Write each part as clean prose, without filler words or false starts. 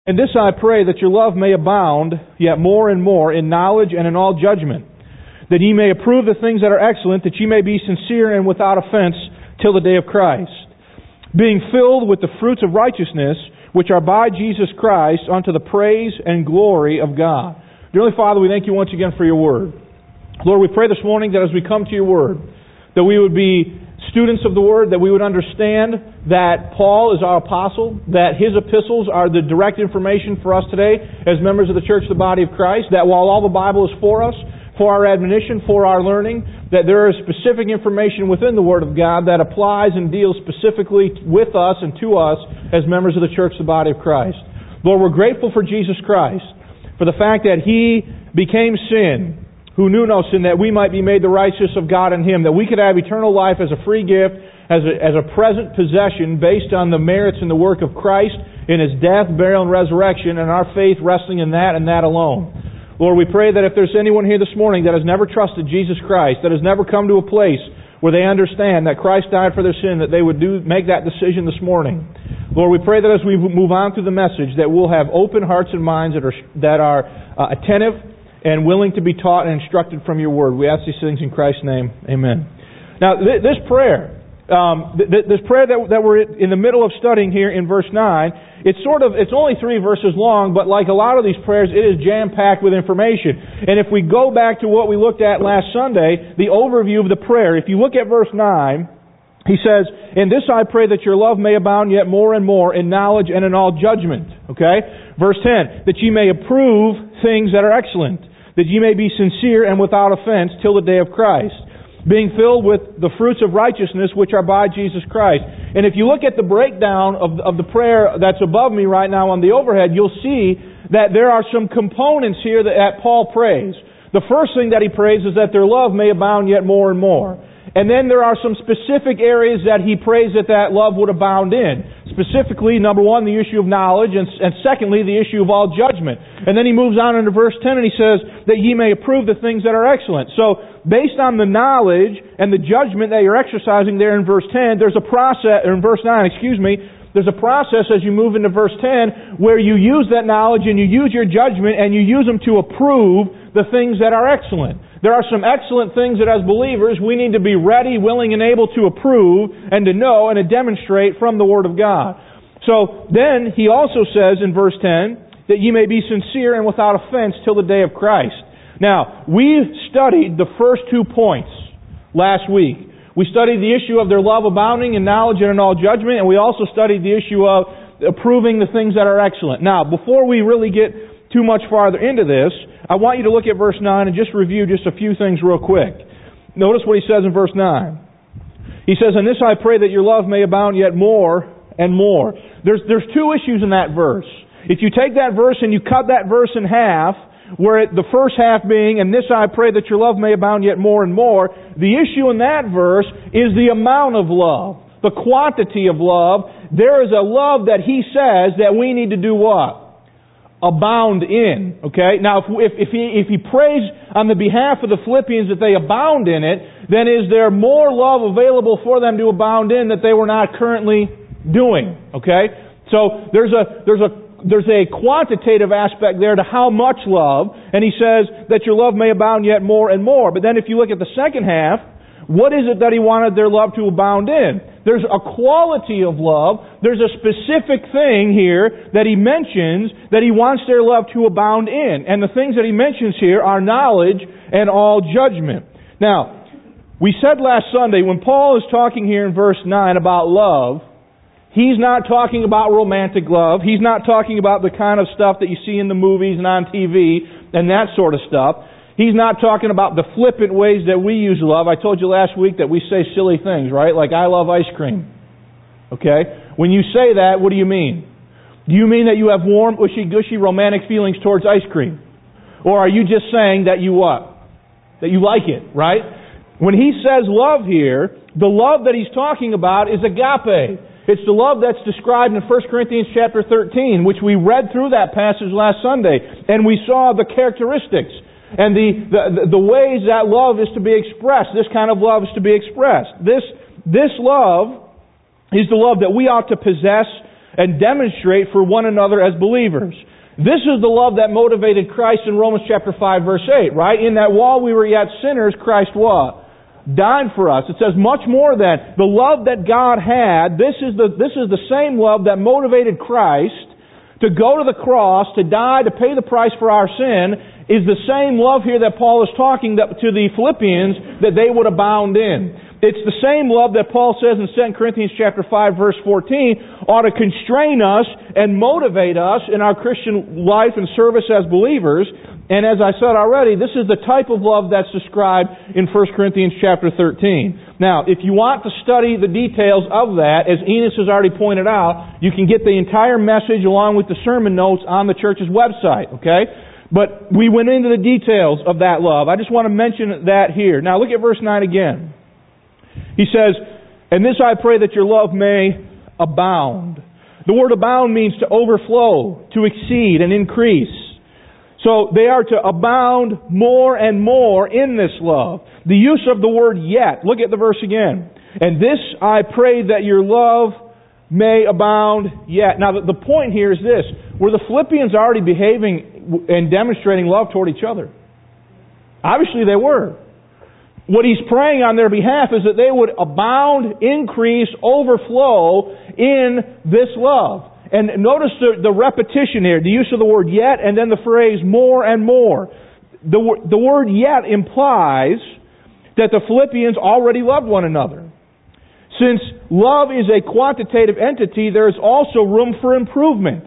And this I pray, that your love may abound yet more and more in knowledge and in all judgment, that ye may approve the things that are excellent, that ye may be sincere and without offense till the day of Christ, being filled with the fruits of righteousness, which are by Jesus Christ, unto the praise and glory of God. Dear Heavenly Father, we thank you once again for your word. Lord, we pray this morning that as we come to your word, that we would be students of the Word, that we would understand that Paul is our apostle, that his epistles are the direct information for us today as members of the church, the body of Christ, that while all the Bible is for us, for our admonition, for our learning, that there is specific information within the Word of God that applies and deals specifically with us and to us as members of the church, the body of Christ. Lord, we're grateful for Jesus Christ, for the fact that He became sin, who knew no sin, that we might be made the righteousness of God in Him, that we could have eternal life as a free gift, as a present possession based on the merits and the work of Christ in His death, burial, and resurrection, and our faith resting in that and that alone. Lord, we pray that if there's anyone here this morning that has never trusted Jesus Christ, that has never come to a place where they understand that Christ died for their sin, that they would make that decision this morning. Lord, we pray that as we move on through the message, that we'll have open hearts and minds that are attentive and willing to be taught and instructed from your word. We ask these things in Christ's name. Amen. Now, this prayer that we're in the middle of studying here in verse 9, it's only 3 verses long, but like a lot of these prayers, it is jam-packed with information. And if we go back to what we looked at last Sunday, the overview of the prayer, if you look at verse 9, he says, "In this I pray that your love may abound yet more and more in knowledge and in all judgment." Okay? Verse 10, "That ye may approve things that are excellent, that ye may be sincere and without offense till the day of Christ, being filled with the fruits of righteousness which are by Jesus Christ." And if you look at the breakdown of the prayer that's above me right now on the overhead, you'll see that there are some components here that Paul prays. The first thing that he prays is that their love may abound yet more and more. And then there are some specific areas that he prays that love would abound in. Specifically, number 1, the issue of knowledge, and secondly, the issue of all judgment. And then he moves on into verse 10 and he says, that ye may approve the things that are excellent. So, based on the knowledge and the judgment that you're exercising there in verse 10, there's a process, or in verse 9, there's a process as you move into verse 10 where you use that knowledge and you use your judgment and you use them to approve the things that are excellent. There are some excellent things that as believers we need to be ready, willing, and able to approve and to know and to demonstrate from the Word of God. So then he also says in verse 10 that ye may be sincere and without offense till the day of Christ. Now, we studied the first 2 points last week. We studied the issue of their love abounding in knowledge and in all judgment, and we also studied the issue of approving the things that are excellent. Now, before we really get too much farther into this, I want you to look at verse 9 and just review just a few things real quick. Notice what he says in verse 9. He says, "In this I pray that your love may abound yet more and more." There's 2 issues in that verse. If you take that verse and you cut that verse in half, where the first half being, "And this I pray that your love may abound yet more and more," the issue in that verse is the amount of love, the quantity of love. There is a love that he says that we need to do what? Abound in. Okay? Now, if he prays on the behalf of the Philippians that they abound in it, then is there more love available for them to abound in that they were not currently doing? Okay? So there's a quantitative aspect there to how much love, and he says that your love may abound yet more and more. But then if you look at the second half, what is it that he wanted their love to abound in? There's a quality of love. There's a specific thing here that he mentions that he wants their love to abound in. And the things that he mentions here are knowledge and all judgment. Now, we said last Sunday, when Paul is talking here in verse 9 about love, he's not talking about romantic love. He's not talking about the kind of stuff that you see in the movies and on TV and that sort of stuff. He's not talking about the flippant ways that we use love. I told you last week that we say silly things, right? Like, "I love ice cream." Okay? When you say that, what do you mean? Do you mean that you have warm, ushy-gushy romantic feelings towards ice cream? Or are you just saying that you what? That you like it, right? When he says love here, the love that he's talking about is agape. It's the love that's described in 1 Corinthians chapter 13, which we read through that passage last Sunday, and we saw the characteristics and the ways that love is to be expressed. This kind of love is to be expressed. This love is the love that we ought to possess and demonstrate for one another as believers. This is the love that motivated Christ in Romans chapter 5, verse 8, right? In that while we were yet sinners, Christ what? Died for us. It says much more than the love that God had. This is the same love that motivated Christ to go to the cross, to die, to pay the price for our sin, is the same love here that Paul is talking to the Philippians that they would abound in. It's the same love that Paul says in 2 Corinthians chapter 5, verse 14, ought to constrain us and motivate us in our Christian life and service as believers. And as I said already, this is the type of love that's described in 1 Corinthians chapter 13. Now, if you want to study the details of that, as Enos has already pointed out, you can get the entire message along with the sermon notes on the church's website, okay? But we went into the details of that love. I just want to mention that here. Now, look at verse 9 again. He says, "And this I pray that your love may abound." The word abound means to overflow, to exceed and increase. So they are to abound more and more in this love. The use of the word yet. Look at the verse again. "And this I pray that your love may abound yet." Now the point here is this. Were the Philippians already behaving and demonstrating love toward each other? Obviously they were. What he's praying on their behalf is that they would abound, increase, overflow in this love. And notice the repetition here, the use of the word yet, and then the phrase more and more. The word yet implies that the Philippians already loved one another. Since love is a quantitative entity, there is also room for improvement.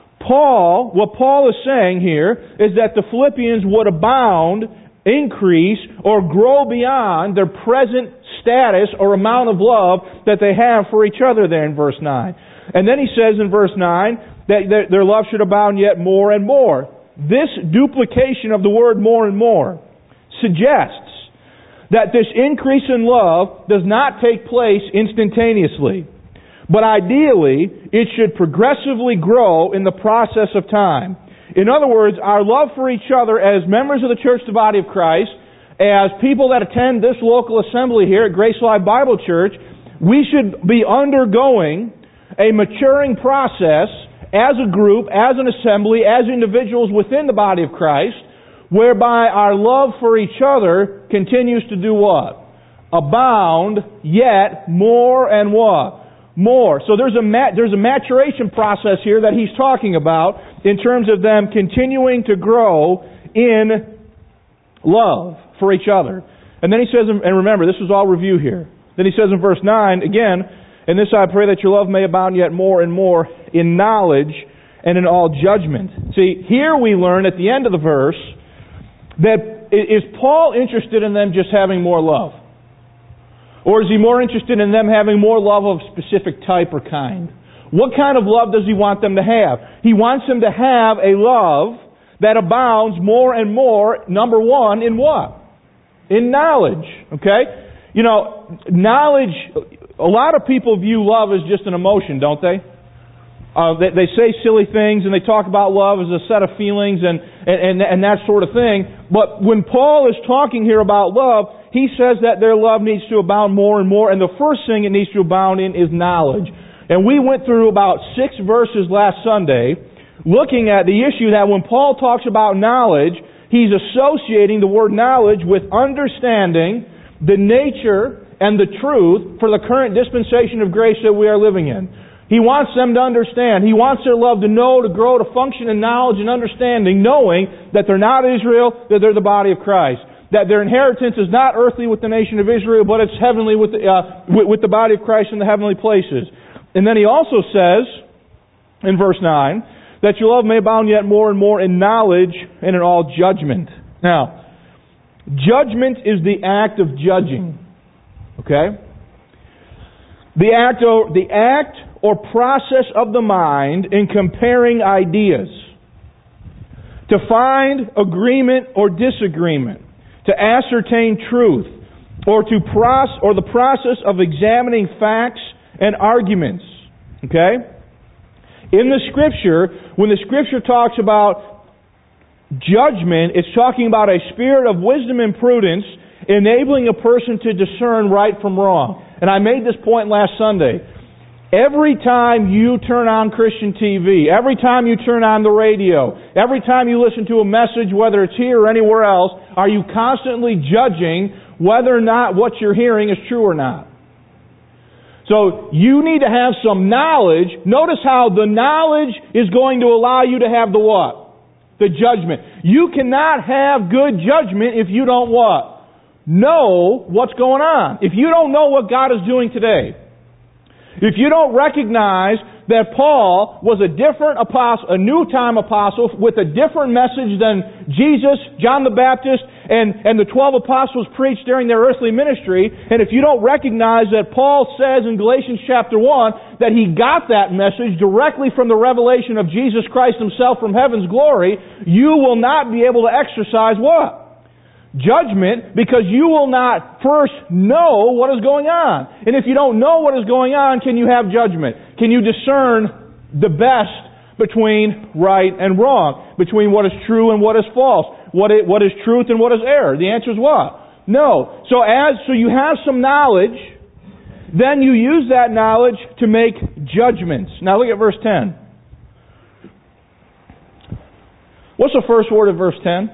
What Paul is saying here is that the Philippians would abound, increase, or grow beyond their present status or amount of love that they have for each other there in verse 9. And then he says in verse 9 that their love should abound yet more and more. This duplication of the word more and more suggests that this increase in love does not take place instantaneously, but ideally it should progressively grow in the process of time. In other words, our love for each other as members of the church, the body of Christ, as people that attend this local assembly here at Grace Life Bible Church, we should be undergoing a maturing process as a group, as an assembly, as individuals within the body of Christ, whereby our love for each other continues to do what? Abound, yet more and what? More. So there's a maturation process here that he's talking about in terms of them continuing to grow in love for each other. And then he says, and remember, this was all review here. Then he says in verse 9, again, "And this I pray that your love may abound yet more and more in knowledge and in all judgment." See, here we learn at the end of the verse that is Paul interested in them just having more love? Or is he more interested in them having more love of specific type or kind? What kind of love does he want them to have? He wants them to have a love that abounds more and more, number one, in what? In knowledge. Okay? You know, knowledge, a lot of people view love as just an emotion, don't they? They say silly things and they talk about love as a set of feelings and that sort of thing. But when Paul is talking here about love, he says that their love needs to abound more and more, and the first thing it needs to abound in is knowledge. And we went through about 6 verses last Sunday looking at the issue that when Paul talks about knowledge, he's associating the word knowledge with understanding the nature and the truth for the current dispensation of grace that we are living in. He wants them to understand. He wants their love to know, to grow, to function in knowledge and understanding, knowing that they're not Israel, that they're the body of Christ. That their inheritance is not earthly with the nation of Israel, but it's heavenly with the body of Christ in the heavenly places. And then he also says, in verse 9, that your love may abound yet more and more in knowledge and in all judgment. Now, judgment is the act of judging. Okay? The act or process of the mind in comparing ideas. To find agreement or disagreement. To ascertain truth, or the process of examining facts and arguments. Okay? In the Scripture, when the Scripture talks about judgment, it's talking about a spirit of wisdom and prudence enabling a person to discern right from wrong. And I made this point last Sunday. Every time you turn on Christian TV, every time you turn on the radio, every time you listen to a message, whether it's here or anywhere else, are you constantly judging whether or not what you're hearing is true or not? So you need to have some knowledge. Notice how the knowledge is going to allow you to have the what? The judgment. You cannot have good judgment if you don't what? Know what's going on. If you don't know what God is doing today. If you don't recognize that Paul was a different apostle, a new time apostle with a different message than Jesus, John the Baptist, and the 12 apostles preached during their earthly ministry, and if you don't recognize that Paul says in Galatians chapter 1 that he got that message directly from the revelation of Jesus Christ Himself from heaven's glory, you will not be able to exercise what? Judgment, because you will not first know what is going on. And if you don't know what is going on, can you have judgment? Can you discern the best between right and wrong? Between what is true and what is false? What is truth and what is error? The answer is what? No. So you have some knowledge, then you use that knowledge to make judgments. Now look at verse 10. What's the first word of verse 10?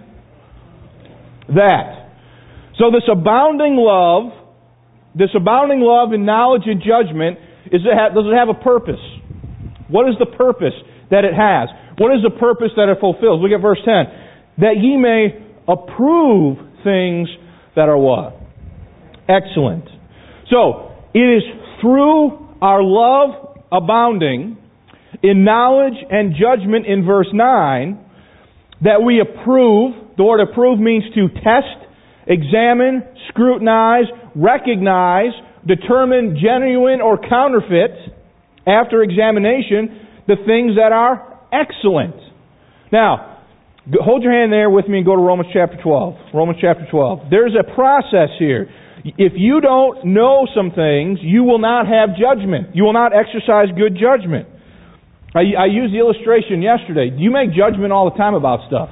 That. So this abounding love in knowledge and judgment, does it have a purpose? What is the purpose that it has? What is the purpose that it fulfills? Look at verse 10. That ye may approve things that are what? Excellent. So, it is through our love abounding in knowledge and judgment in verse 9 that we approve. The word approve means to test, examine, scrutinize, recognize, determine genuine or counterfeit, after examination, the things that are excellent. Now, hold your hand there with me and go to Romans chapter 12. Romans chapter 12. There's a process here. If you don't know some things, you will not have judgment. You will not exercise good judgment. I used the illustration yesterday. Do you make judgment all the time about stuff?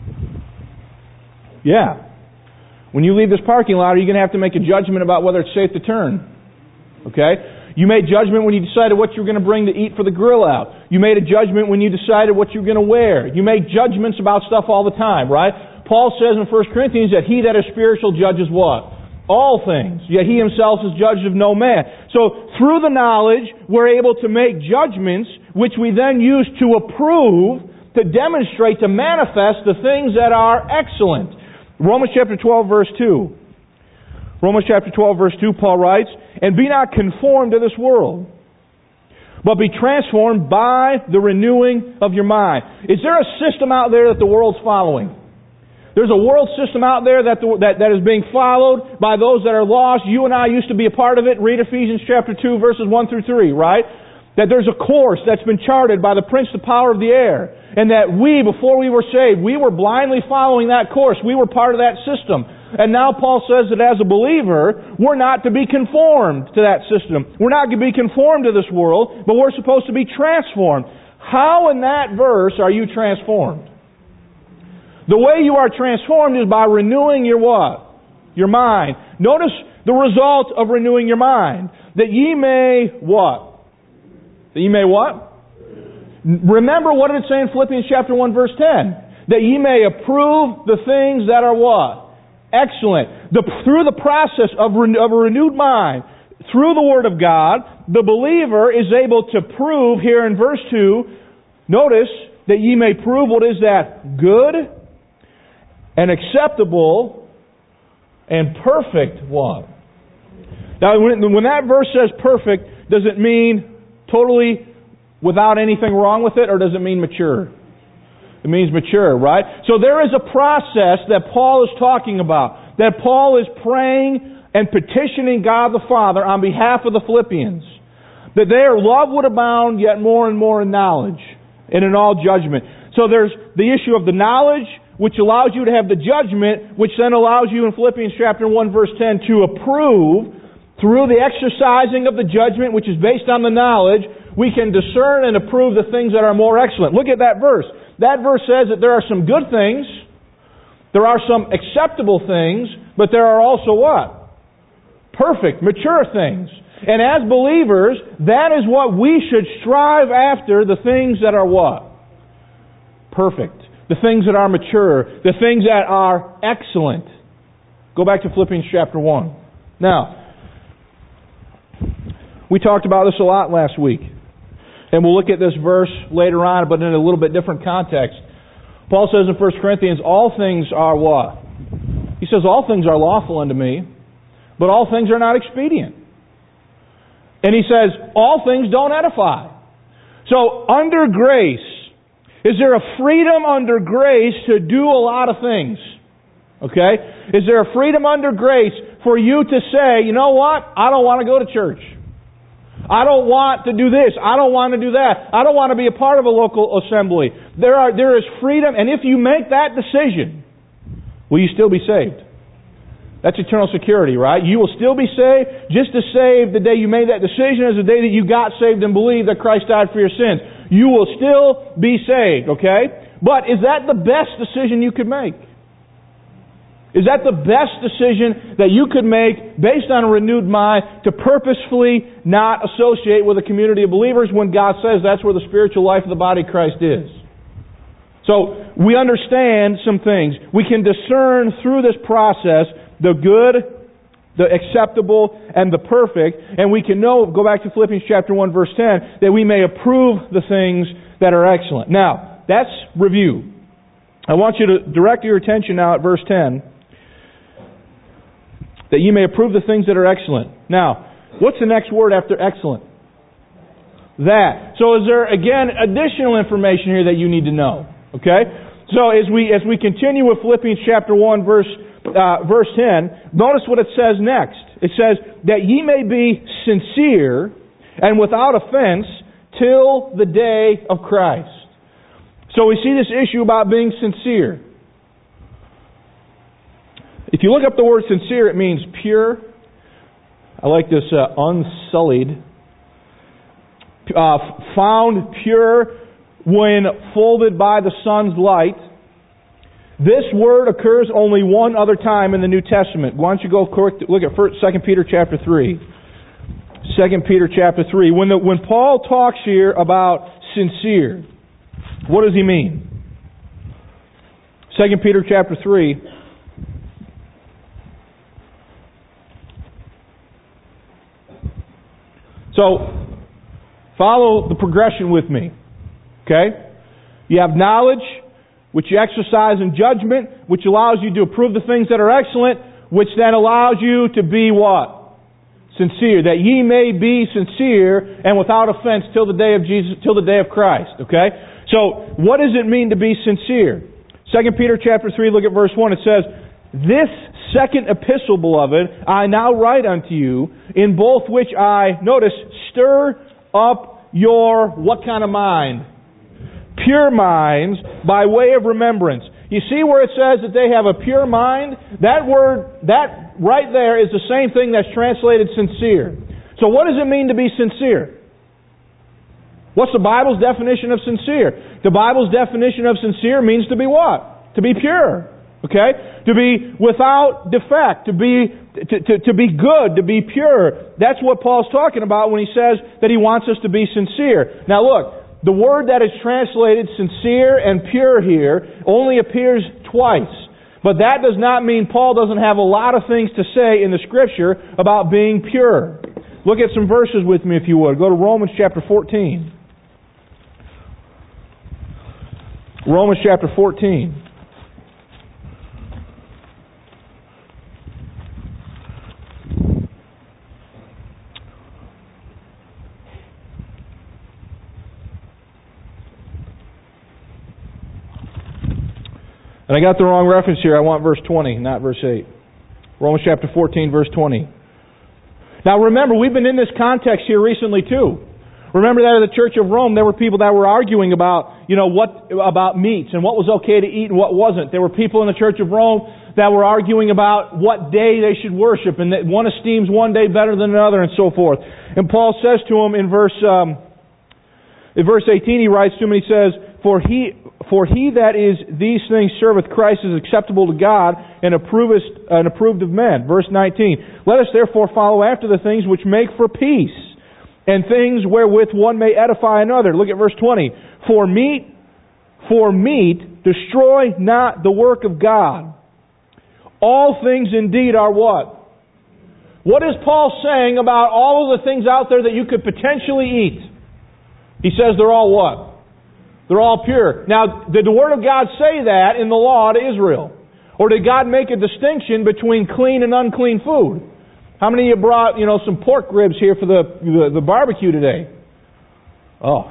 Yeah. When you leave this parking lot, are you going to have to make a judgment about whether it's safe to turn? Okay? You made judgment when you decided what you were going to bring to eat for the grill out. You made a judgment when you decided what you were going to wear. You make judgments about stuff all the time, right? Paul says in 1 Corinthians that he that is spiritual judges what? All things. Yet he himself is judged of no man. So through the knowledge, we're able to make judgments which we then use to approve, to demonstrate, to manifest the things that are excellent. Romans chapter 12, verse 2. Romans chapter 12, verse 2, Paul writes, and be not conformed to this world, but be transformed by the renewing of your mind. Is there a system out there that the world's following? There's a world system out there that is being followed by those that are lost. You and I used to be a part of it. Read Ephesians chapter 2, verses 1 through 3, right? That there's a course that's been charted by the prince, the power of the air. And that we, before we were saved, we were blindly following that course. We were part of that system. And now Paul says that as a believer, we're not to be conformed to that system. We're not to be conformed to this world, but we're supposed to be transformed. How in that verse are you transformed? The way you are transformed is by renewing your what? Your mind. Notice the result of renewing your mind. That ye may what? That ye may what? Remember what did it say in Philippians chapter 1 verse 10? That ye may approve the things that are what? Excellent. Through the process of a renewed mind, through the Word of God, the believer is able to prove here in verse 2, notice that ye may prove what is that? Good and acceptable and perfect what? Now when that verse says perfect, does it mean totally without anything wrong with it, or does it mean mature? It means mature, right? So there is a process that Paul is talking about. That Paul is praying and petitioning God the Father on behalf of the Philippians. That their love would abound yet more and more in knowledge and in all judgment. So there's the issue of the knowledge, which allows you to have the judgment, which then allows you in Philippians chapter 1 verse 10 to approve through the exercising of the judgment, which is based on the knowledge, we can discern and approve the things that are more excellent. Look at that verse. That verse says that there are some good things, there are some acceptable things, but there are also what? Perfect, mature things. And as believers, that is what we should strive after, the things that are what? Perfect. The things that are mature. The things that are excellent. Go back to Philippians chapter 1. Now, we talked about this a lot last week. And we'll look at this verse later on, but in a little bit different context. Paul says in 1 Corinthians, all things are what? He says, all things are lawful unto me, but all things are not expedient. And he says, all things don't edify. So, under grace, is there a freedom under grace to do a lot of things? Okay? Is there a freedom under grace for you to say, you know what? I don't want to go to church. I don't want to do this. I don't want to do that. I don't want to be a part of a local assembly. There is freedom, and if you make that decision, will you still be saved? That's eternal security, right? You will still be saved. Just as saved the day you made that decision as the day that you got saved and believed that Christ died for your sins. You will still be saved, okay? But is that the best decision you could make? Is that the best decision that you could make based on a renewed mind to purposefully not associate with a community of believers when God says that's where the spiritual life of the body of Christ is? So, we understand some things. We can discern through this process the good, the acceptable, and the perfect. And we can know, go back to Philippians chapter 1 verse 10, that we may approve the things that are excellent. Now, that's review. I want you to direct your attention now at verse 10. That you may approve the things that are excellent. Now, what's the next word after excellent? That. So is there, again, additional information here that you need to know? Okay? So as we continue with Philippians chapter 1 verse 10, notice what it says next. It says, that ye may be sincere and without offense till the day of Christ. So we see this issue about being sincere. If you look up the word sincere, it means pure. I like this, unsullied. Found pure when folded by the sun's light. This word occurs only one other time in the New Testament. Why don't you go look at 2 Peter chapter 3. 2 Peter chapter 3. When Paul talks here about sincere, what does he mean? 2 Peter chapter 3. So, follow the progression with me. Okay? You have knowledge, which you exercise in judgment, which allows you to approve the things that are excellent, which then allows you to be what? Sincere. That ye may be sincere and without offense till the day of Jesus, till the day of Christ. Okay? So, what does it mean to be sincere? 2 Peter chapter 3, look at verse 1. It says, this second epistle, beloved, I now write unto you, in both which I, notice, stir up your, what kind of mind? Pure minds, by way of remembrance. You see where it says that they have a pure mind? That word, that right there is the same thing that's translated sincere. So what does it mean to be sincere? What's the Bible's definition of sincere? The Bible's definition of sincere means to be what? To be pure. Okay? To be without defect, to be good, to be pure. That's what Paul's talking about when he says that he wants us to be sincere. Now look, the word that is translated sincere and pure here only appears twice. But that does not mean Paul doesn't have a lot of things to say in the Scripture about being pure. Look at some verses with me if you would. Go to Romans chapter 14. Romans chapter 14. And I got the wrong reference here. I want verse 20, not verse 8. Romans chapter 14, verse 20. Now remember, we've been in this context here recently too. Remember that at the Church of Rome, there were people that were arguing about, about meats and what was okay to eat and what wasn't. There were people in the Church of Rome that were arguing about what day they should worship, and that one esteems one day better than another and so forth. And Paul says to them in verse 18, he writes to him and he says, For he that is these things serveth Christ is acceptable to God and approved of men. Verse 19. Let us therefore follow after the things which make for peace, and things wherewith one may edify another. Look at verse 20. For meat destroy not the work of God. All things indeed are what? What is Paul saying about all of the things out there that you could potentially eat? He says they're all what? They're all pure. Now, did the Word of God say that in the law to Israel? Or did God make a distinction between clean and unclean food? How many of you brought, some pork ribs here for the barbecue today? Oh.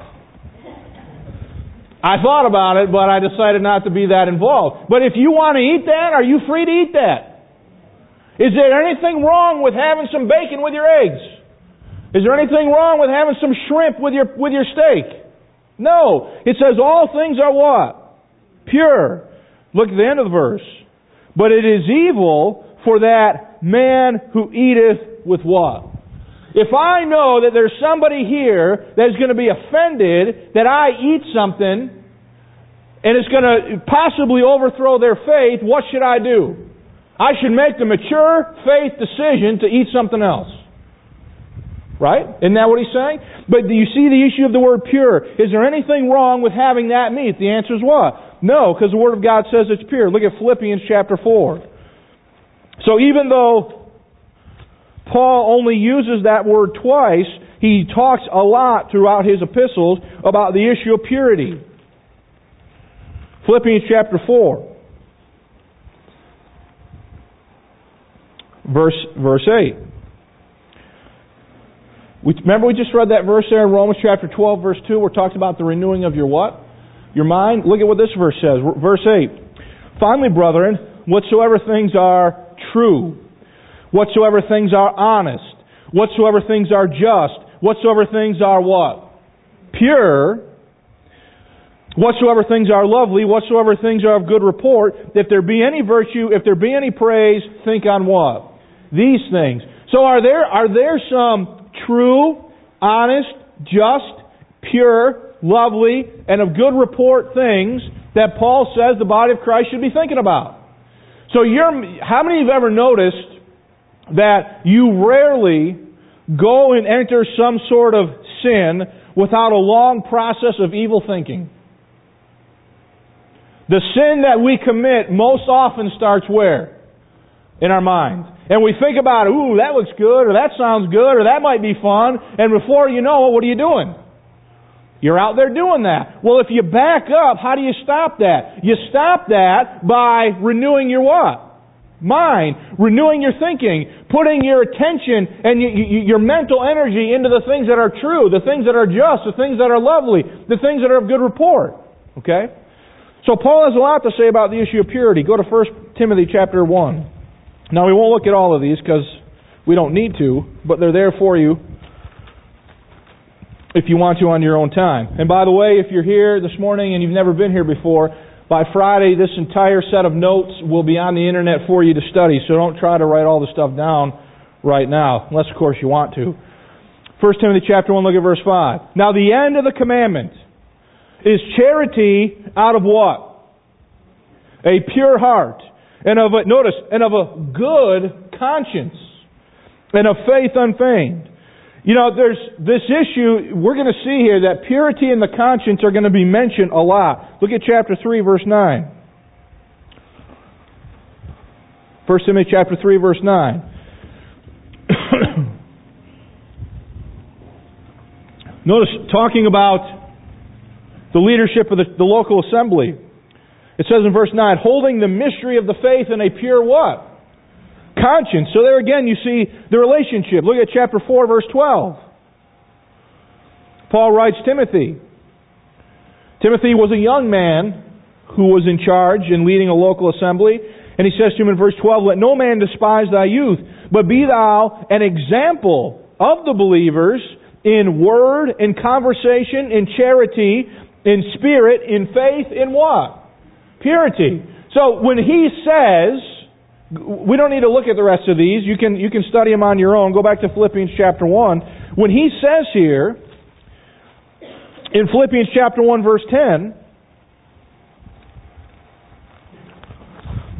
I thought about it, but I decided not to be that involved. But if you want to eat that, are you free to eat that? Is there anything wrong with having some bacon with your eggs? Is there anything wrong with having some shrimp with your steak? No. It says all things are what? Pure. Look at the end of the verse. But it is evil for that man who eateth with what? If I know that there's somebody here that is going to be offended that I eat something and it's going to possibly overthrow their faith, what should I do? I should make the mature faith decision to eat something else. Right? Isn't that what he's saying? But do you see the issue of the word pure? Is there anything wrong with having that meat? The answer is what? No, because the Word of God says it's pure. Look at Philippians chapter 4. So even though Paul only uses that word twice, he talks a lot throughout his epistles about the issue of purity. Philippians chapter 4. Verse 8. Remember we just read that verse there in Romans chapter 12, verse 2, where it talks about the renewing of your what? Your mind. Look at what this verse says. Verse 8. Finally, brethren, whatsoever things are true, whatsoever things are honest, whatsoever things are just, whatsoever things are what? Pure, whatsoever things are lovely, whatsoever things are of good report, if there be any virtue, if there be any praise, think on what? These things. So are there some true, honest, just, pure, lovely, and of good report things that Paul says the body of Christ should be thinking about? So how many of you have ever noticed that you rarely go and enter some sort of sin without a long process of evil thinking? The sin that we commit most often starts where? In our mind. And we think about, ooh, that looks good, or that sounds good, or that might be fun. And before you know it, what are you doing? You're out there doing that. Well, if you back up, how do you stop that? You stop that by renewing your what? Mind. Renewing your thinking. Putting your attention and your mental energy into the things that are true, the things that are just, the things that are lovely, the things that are of good report. Okay? So Paul has a lot to say about the issue of purity. Go to 1 Timothy chapter 1. Now, we won't look at all of these because we don't need to, but they're there for you if you want to on your own time. And by the way, if you're here this morning and you've never been here before, by Friday, this entire set of notes will be on the internet for you to study, so don't try to write all the stuff down right now, unless, of course, you want to. 1 Timothy chapter 1, look at verse 5. Now, the end of the commandment is charity out of what? A pure heart. And of a good conscience, and of faith unfeigned. There's this issue, we're going to see here that purity and the conscience are going to be mentioned a lot. Look at chapter 3, verse 9. 1 Timothy chapter 3, verse 9. Notice, talking about the leadership of the local assembly. It says in verse 9, holding the mystery of the faith in a pure what? Conscience. So there again you see the relationship. Look at chapter 4, verse 12. Paul writes Timothy. Timothy was a young man who was in charge in leading a local assembly. And he says to him in verse 12, let no man despise thy youth, but be thou an example of the believers in word, in conversation, in charity, in spirit, in faith, in what? Purity. So when he says, we don't need to look at the rest of these. You can study them on your own. Go back to Philippians chapter 1. When he says here, in Philippians chapter 1 verse 10,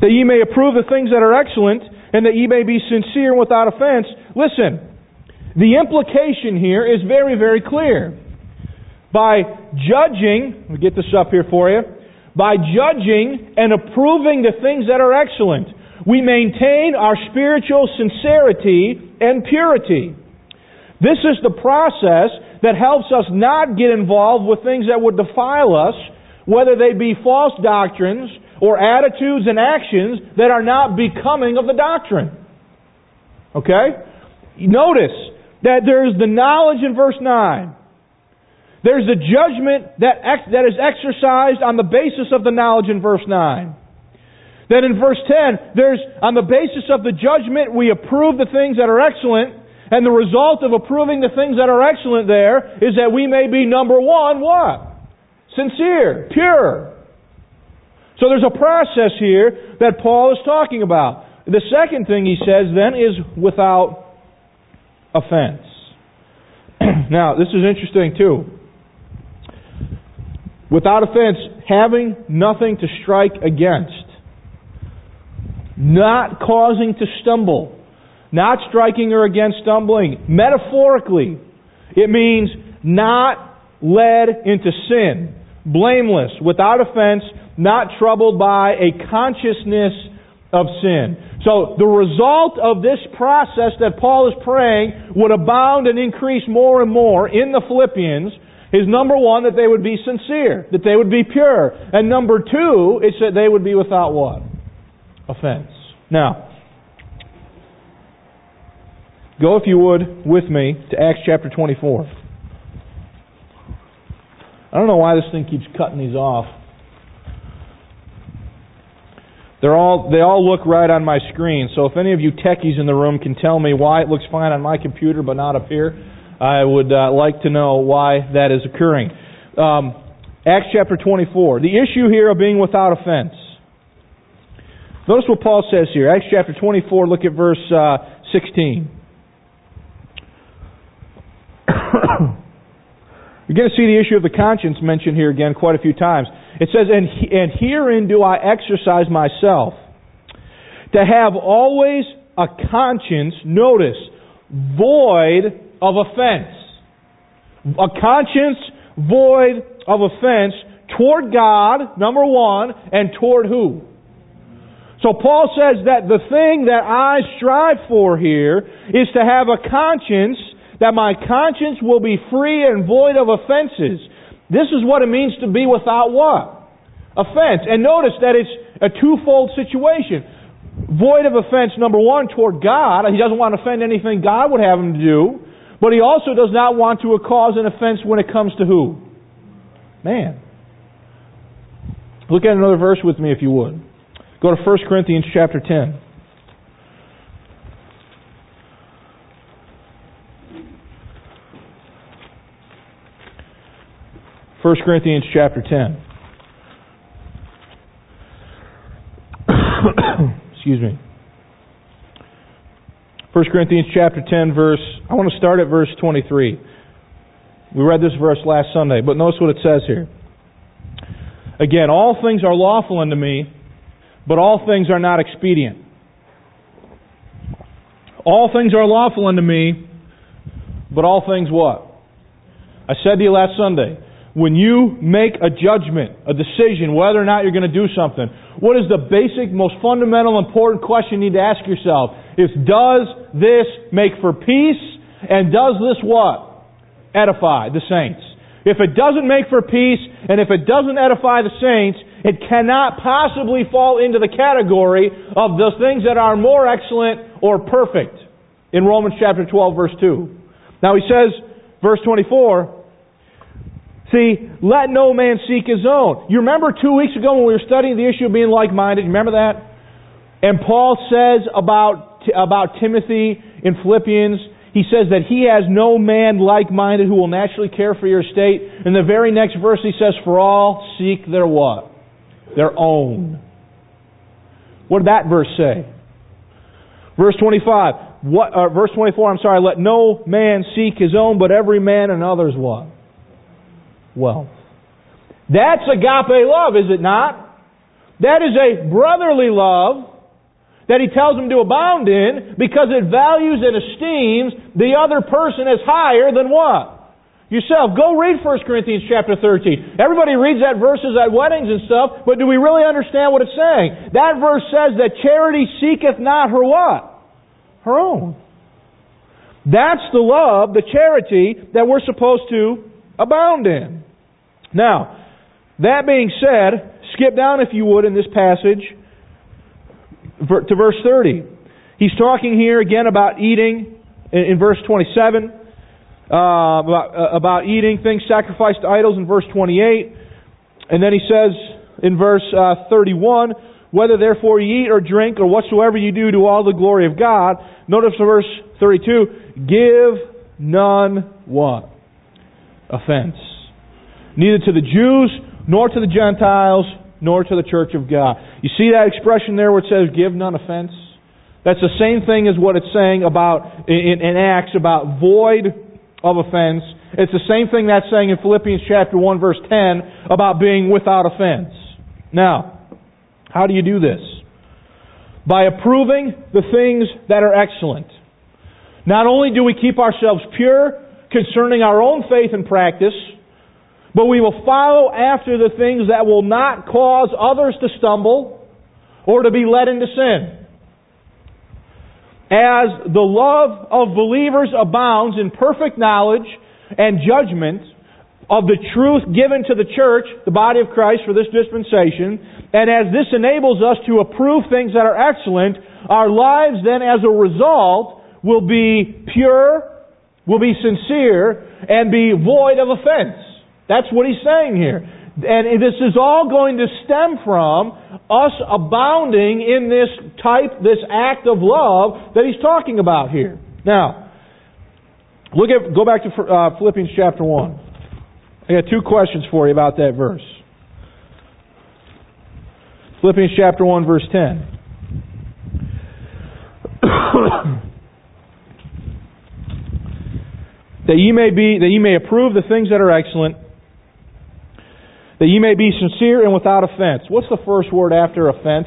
that ye may approve the things that are excellent, and that ye may be sincere and without offense. Listen, the implication here is very, very clear. By judging, let me get this up here for you, by judging and approving the things that are excellent, we maintain our spiritual sincerity and purity. This is the process that helps us not get involved with things that would defile us, whether they be false doctrines or attitudes and actions that are not becoming of the doctrine. Okay? Notice that there is the knowledge in verse 9. There's the judgment that is exercised on the basis of the knowledge in verse 9. Then in verse 10, there's, on the basis of the judgment, we approve the things that are excellent, and the result of approving the things that are excellent there is that we may be, number one, what? Sincere, pure. So there's a process here that Paul is talking about. The second thing he says then is without offense. Now, this is interesting too. Without offense, having nothing to strike against. Not causing to stumble. Not striking her against stumbling. Metaphorically, it means not led into sin. Blameless, without offense, not troubled by a consciousness of sin. So the result of this process that Paul is praying would abound and increase more and more in the Philippians is, number one, that they would be sincere, that they would be pure. And number two, it's that they would be without what? Offense. Now, go if you would with me to Acts chapter 24. I don't know why this thing keeps cutting these off. They all look right on my screen, so if any of you techies in the room can tell me why it looks fine on my computer but not up here, I would like to know why that is occurring. Acts chapter 24. The issue here of being without offense. Notice what Paul says here. Acts chapter 24, look at verse 16. You're going to see the issue of the conscience mentioned here again quite a few times. It says, and herein do I exercise myself, to have always a conscience, notice, void of offense. A conscience void of offense toward God, number one, and toward who? So Paul says that the thing that I strive for here is to have a conscience, that my conscience will be free and void of offenses. This is what it means to be without what? Offense. And notice that it's a twofold situation. Void of offense, number one, toward God. He doesn't want to offend anything God would have him to do. But he also does not want to cause an offense when it comes to who? Man. Look at another verse with me if you would. Go to 1 Corinthians chapter 10. 1 Corinthians chapter 10. Excuse me. 1 Corinthians chapter 10 I want to start at verse 23. We read this verse last Sunday, but notice what it says here. Again, all things are lawful unto me, but all things are not expedient. All things are lawful unto me, but all things what? I said to you last Sunday, when you make a judgment, a decision, whether or not you're going to do something, what is the basic, most fundamental, important question you need to ask yourself? Is, does this make for peace? And does this what? Edify the saints. If it doesn't make for peace, and if it doesn't edify the saints, it cannot possibly fall into the category of those things that are more excellent or perfect in Romans chapter 12, verse 2. Now he says, verse 24, see, let no man seek his own. You remember 2 weeks ago when we were studying the issue of being like-minded? You remember that? And Paul says about Timothy in Philippians, he says that he has no man like-minded who will naturally care for your estate. In the very next verse he says, for all seek their what? Their own. What did that verse say? Verse 25. Verse 24, let no man seek his own, but every man another's what? Wealth. That's agape love, is it not? That is a brotherly love that he tells them to abound in because it values and esteems the other person as higher than what? Yourself. Go read 1 Corinthians chapter 13. Everybody reads that verses at weddings and stuff, but do we really understand what it's saying? That verse says that charity seeketh not her what? Her own. That's the love, the charity that we're supposed to abound in. Now, that being said, skip down if you would in this passage to verse 30. He's talking here again about eating in verse 27. About eating things sacrificed to idols in verse 28. And then he says in verse 31, whether therefore ye eat or drink or whatsoever you do all the glory of God. Notice verse 32, give none what? Offense. Neither to the Jews, nor to the Gentiles, nor to the church of God. You see that expression there where it says give none offense? That's the same thing as what it's saying about in Acts about void of offense. It's the same thing that's saying in Philippians chapter 1 verse 10 about being without offense. Now, how do you do this? By approving the things that are excellent. Not only do we keep ourselves pure concerning our own faith and practice, but we will follow after the things that will not cause others to stumble or to be led into sin. As the love of believers abounds in perfect knowledge and judgment of the truth given to the church, the body of Christ for this dispensation, and as this enables us to approve things that are excellent, our lives then as a result will be pure, will be sincere, and be void of offense. That's what he's saying here. And this is all going to stem from us abounding in this act of love that he's talking about here. Now, go back to Philippians chapter 1. I got two questions for you about that verse. Philippians chapter 1 verse 10. that ye may approve the things that are excellent, that ye may be sincere and without offense. What's the first word after offense?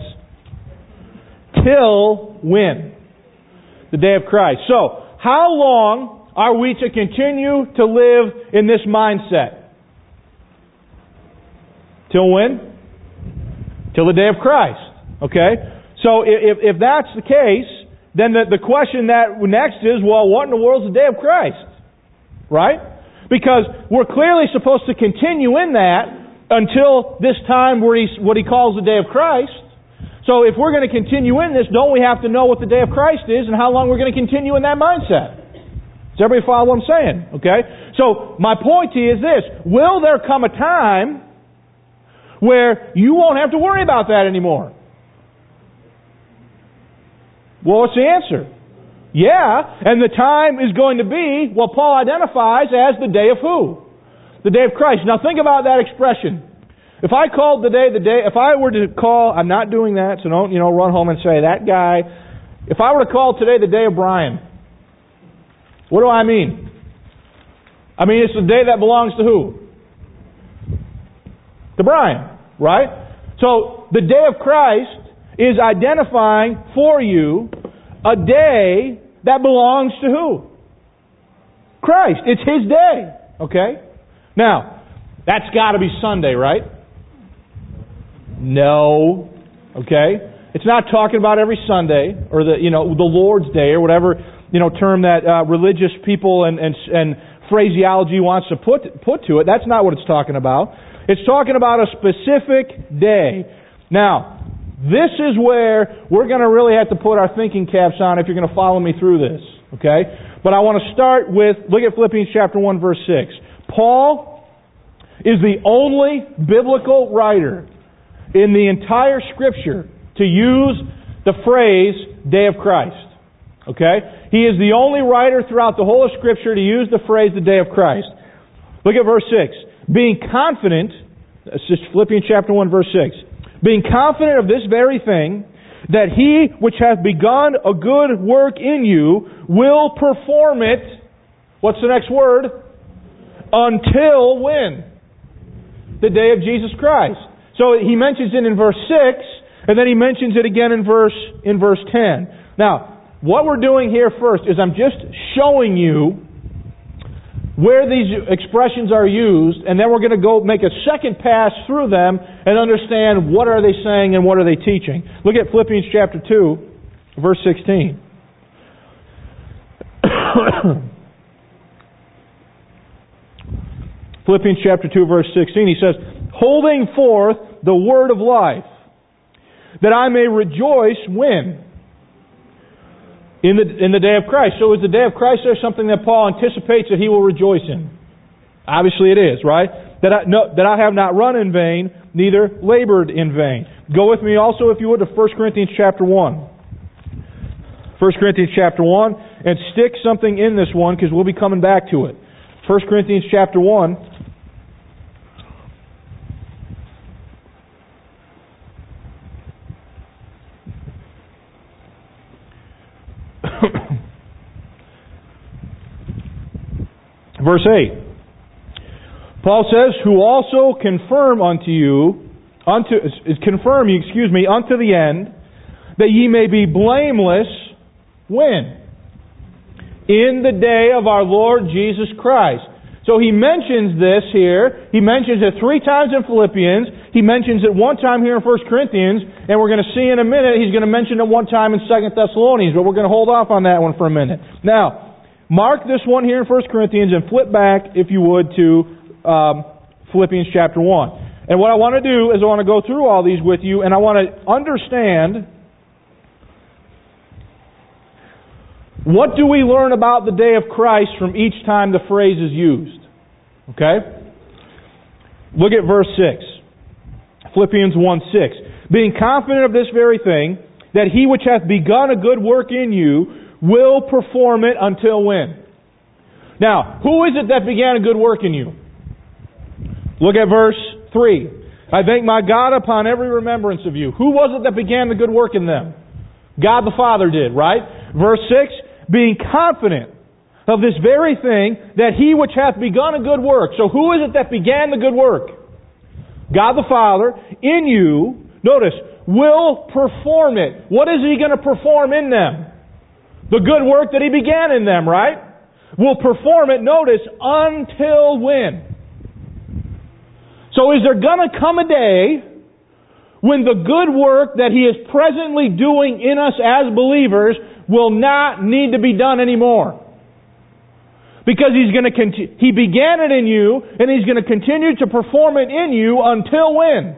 Till when? The day of Christ. So, how long are we to continue to live in this mindset? Till when? Till the day of Christ. Okay? So, if that's the case, then the question that next is, well, what in the world is the day of Christ? Right? Because we're clearly supposed to continue in that until this time where what he calls the day of Christ. So if we're going to continue in this, don't we have to know what the day of Christ is and how long we're going to continue in that mindset? Does everybody follow what I'm saying? Okay? So my point to you is this. Will there come a time where you won't have to worry about that anymore? Well, what's the answer? Yeah, and the time is going to be what Paul identifies as the day of who? The day of Christ. Now think about that expression. If I called if I were to call, I'm not doing that, so don't, run home and say, that guy. If I were to call today the day of Brian, what do I mean? I mean, it's the day that belongs to who? To Brian, right? So, the day of Christ is identifying for you a day that belongs to who? Christ. It's His day. Okay? Now, that's got to be Sunday, right? No. Okay? It's not talking about every Sunday or the Lord's Day or whatever term that religious people and phraseology wants to put to it. That's not what it's talking about. It's talking about a specific day. Now, this is where we're going to really have to put our thinking caps on if you're going to follow me through this. Okay? But I want to start with, look at Philippians chapter 1 verse 6. Paul is the only biblical writer in the entire Scripture to use the phrase day of Christ. Okay? He is the only writer throughout the whole of Scripture to use the phrase the day of Christ. Look at verse 6. Being confident, that's just Philippians chapter 1 verse 6. Being confident of this very thing, that He which hath begun a good work in you will perform it. What's the next word? Until when? The day of Jesus Christ. So he mentions it in verse 6, and then he mentions it again in verse 10. Now, what we're doing here first is I'm just showing you where these expressions are used, and then we're going to go make a second pass through them and understand what are they saying and what are they teaching. Look at Philippians chapter 2, verse 16. Philippians chapter 2, verse 16, he says, holding forth the word of life, that I may rejoice when? In the day of Christ. So is the day of Christ there something that Paul anticipates that he will rejoice in? Obviously it is, right? That I have not run in vain, neither labored in vain. Go with me also, if you would, to 1 Corinthians chapter 1. 1 Corinthians chapter 1, and stick something in this one because we'll be coming back to it. 1 Corinthians chapter 1. Verse 8. Paul says, who also confirm unto the end, that ye may be blameless, when? In the day of our Lord Jesus Christ. So he mentions this here. He mentions it 3 times in Philippians. He mentions it 1 time here in 1 Corinthians. And we're going to see in a minute, he's going to mention it 1 time in 2 Thessalonians. But we're going to hold off on that one for a minute. Now, mark this one here in 1 Corinthians and flip back, if you would, to Philippians chapter 1. And what I want to do is I want to go through all these with you, and I want to understand what do we learn about the day of Christ from each time the phrase is used. Okay? Look at verse 6. Philippians 1:6. Being confident of this very thing, that he which hath begun a good work in you will perform it until when? Now, who is it that began a good work in you? Look at verse 3. I thank my God upon every remembrance of you. Who was it that began the good work in them? God the Father did, right? Verse 6, being confident of this very thing, that he which hath begun a good work. So who is it that began the good work? God the Father, in you, notice, will perform it. What is he going to perform in them? The good work that he began in them, right? Will perform it, notice, until when? So is there going to come a day when the good work that he is presently doing in us as believers will not need to be done anymore? Because he began it in you, and he's going to continue to perform it in you until when?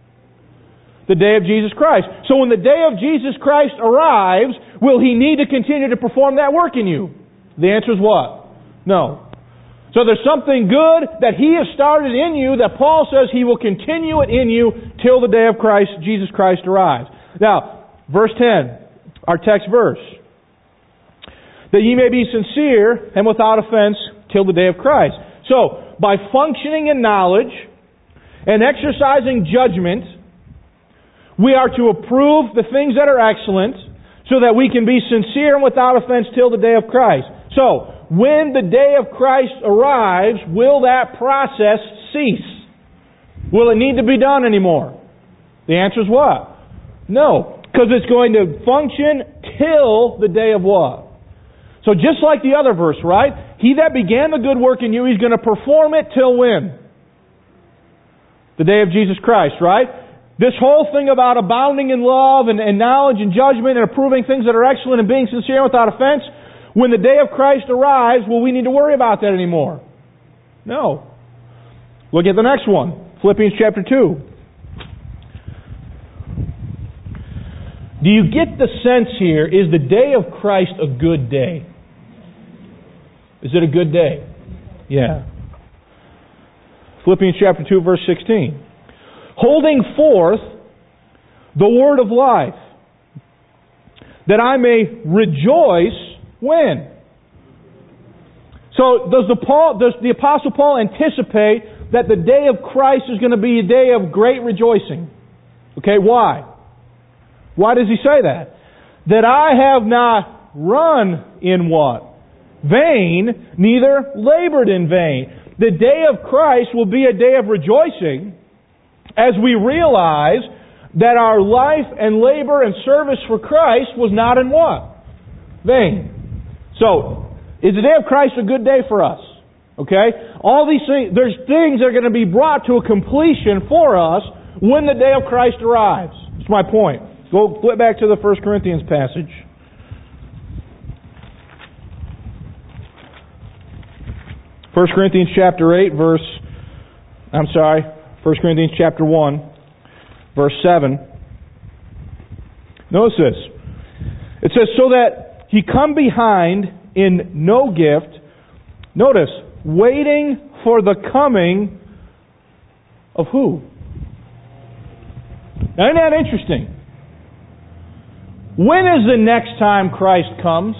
The day of Jesus Christ. So when the day of Jesus Christ arrives, will he need to continue to perform that work in you? The answer is what? No. So there's something good that he has started in you that Paul says he will continue it in you till the day of Christ, Jesus Christ arrives. Now, verse 10, our text verse. That ye may be sincere and without offense till the day of Christ. So, by functioning in knowledge and exercising judgment, we are to approve the things that are excellent so that we can be sincere and without offense till the day of Christ. So, when the day of Christ arrives, will that process cease? Will it need to be done anymore? The answer is what? No. Because it's going to function till the day of what? So just like the other verse, right? He that began the good work in you, he's going to perform it till when? The day of Jesus Christ, right? This whole thing about abounding in love and knowledge and judgment and approving things that are excellent and being sincere without offense, when the day of Christ arrives, will we need to worry about that anymore? No. Look at the next one. Philippians chapter 2. Do you get the sense here, is the day of Christ a good day? Is it a good day? Yeah. Philippians chapter 2, verse 16. Holding forth the word of life, that I may rejoice when? So does the Apostle Paul anticipate that the day of Christ is going to be a day of great rejoicing? Okay, why? Why does he say that? That I have not run in what? Vain, neither labored in vain. The day of Christ will be a day of rejoicing as we realize that our life and labor and service for Christ was not in what? Vain. So, is the day of Christ a good day for us? Okay? All these things, there's things that are going to be brought to a completion for us when the day of Christ arrives. That's my point. Go flip back to the 1 Corinthians passage. 1 Corinthians chapter 1, verse 7. Notice this. It says, so that he come behind in no gift. Notice, waiting for the coming of who? Now, isn't that interesting? When is the next time Christ comes?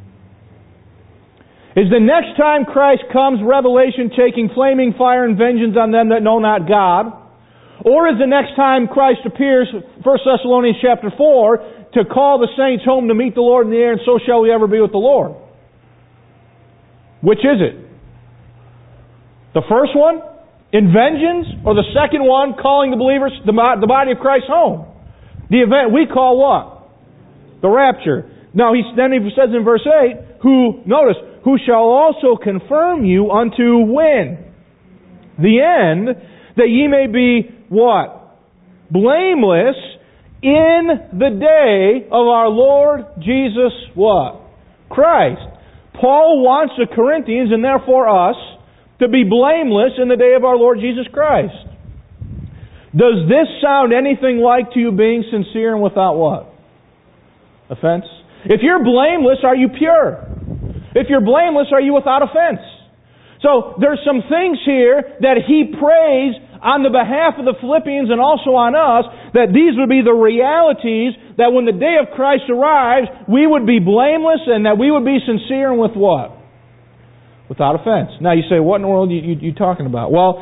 Is the next time Christ comes Revelation taking flaming fire and vengeance on them that know not God? Or is the next time Christ appears, 1 Thessalonians chapter 4, to call the saints home to meet the Lord in the air, and so shall we ever be with the Lord? Which is it? The first one, in vengeance, or the second one, calling the believers, the body of Christ home? The event we call what? The rapture. Now, then he says in verse 8, who shall also confirm you unto when? The end, that ye may be what? Blameless in the day of our Lord Jesus what? Christ. Paul wants the Corinthians, and therefore us, to be blameless in the day of our Lord Jesus Christ. Does this sound anything like to you being sincere and without what? Offense? If you're blameless, are you pure? If you're blameless, are you without offense? So there's some things here that he prays on the behalf of the Philippians and also on us, that these would be the realities that when the day of Christ arrives, we would be blameless and that we would be sincere and with what? Without offense. Now you say, what in the world are you talking about? Well,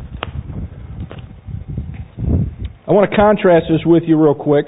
I want to contrast this with you real quick.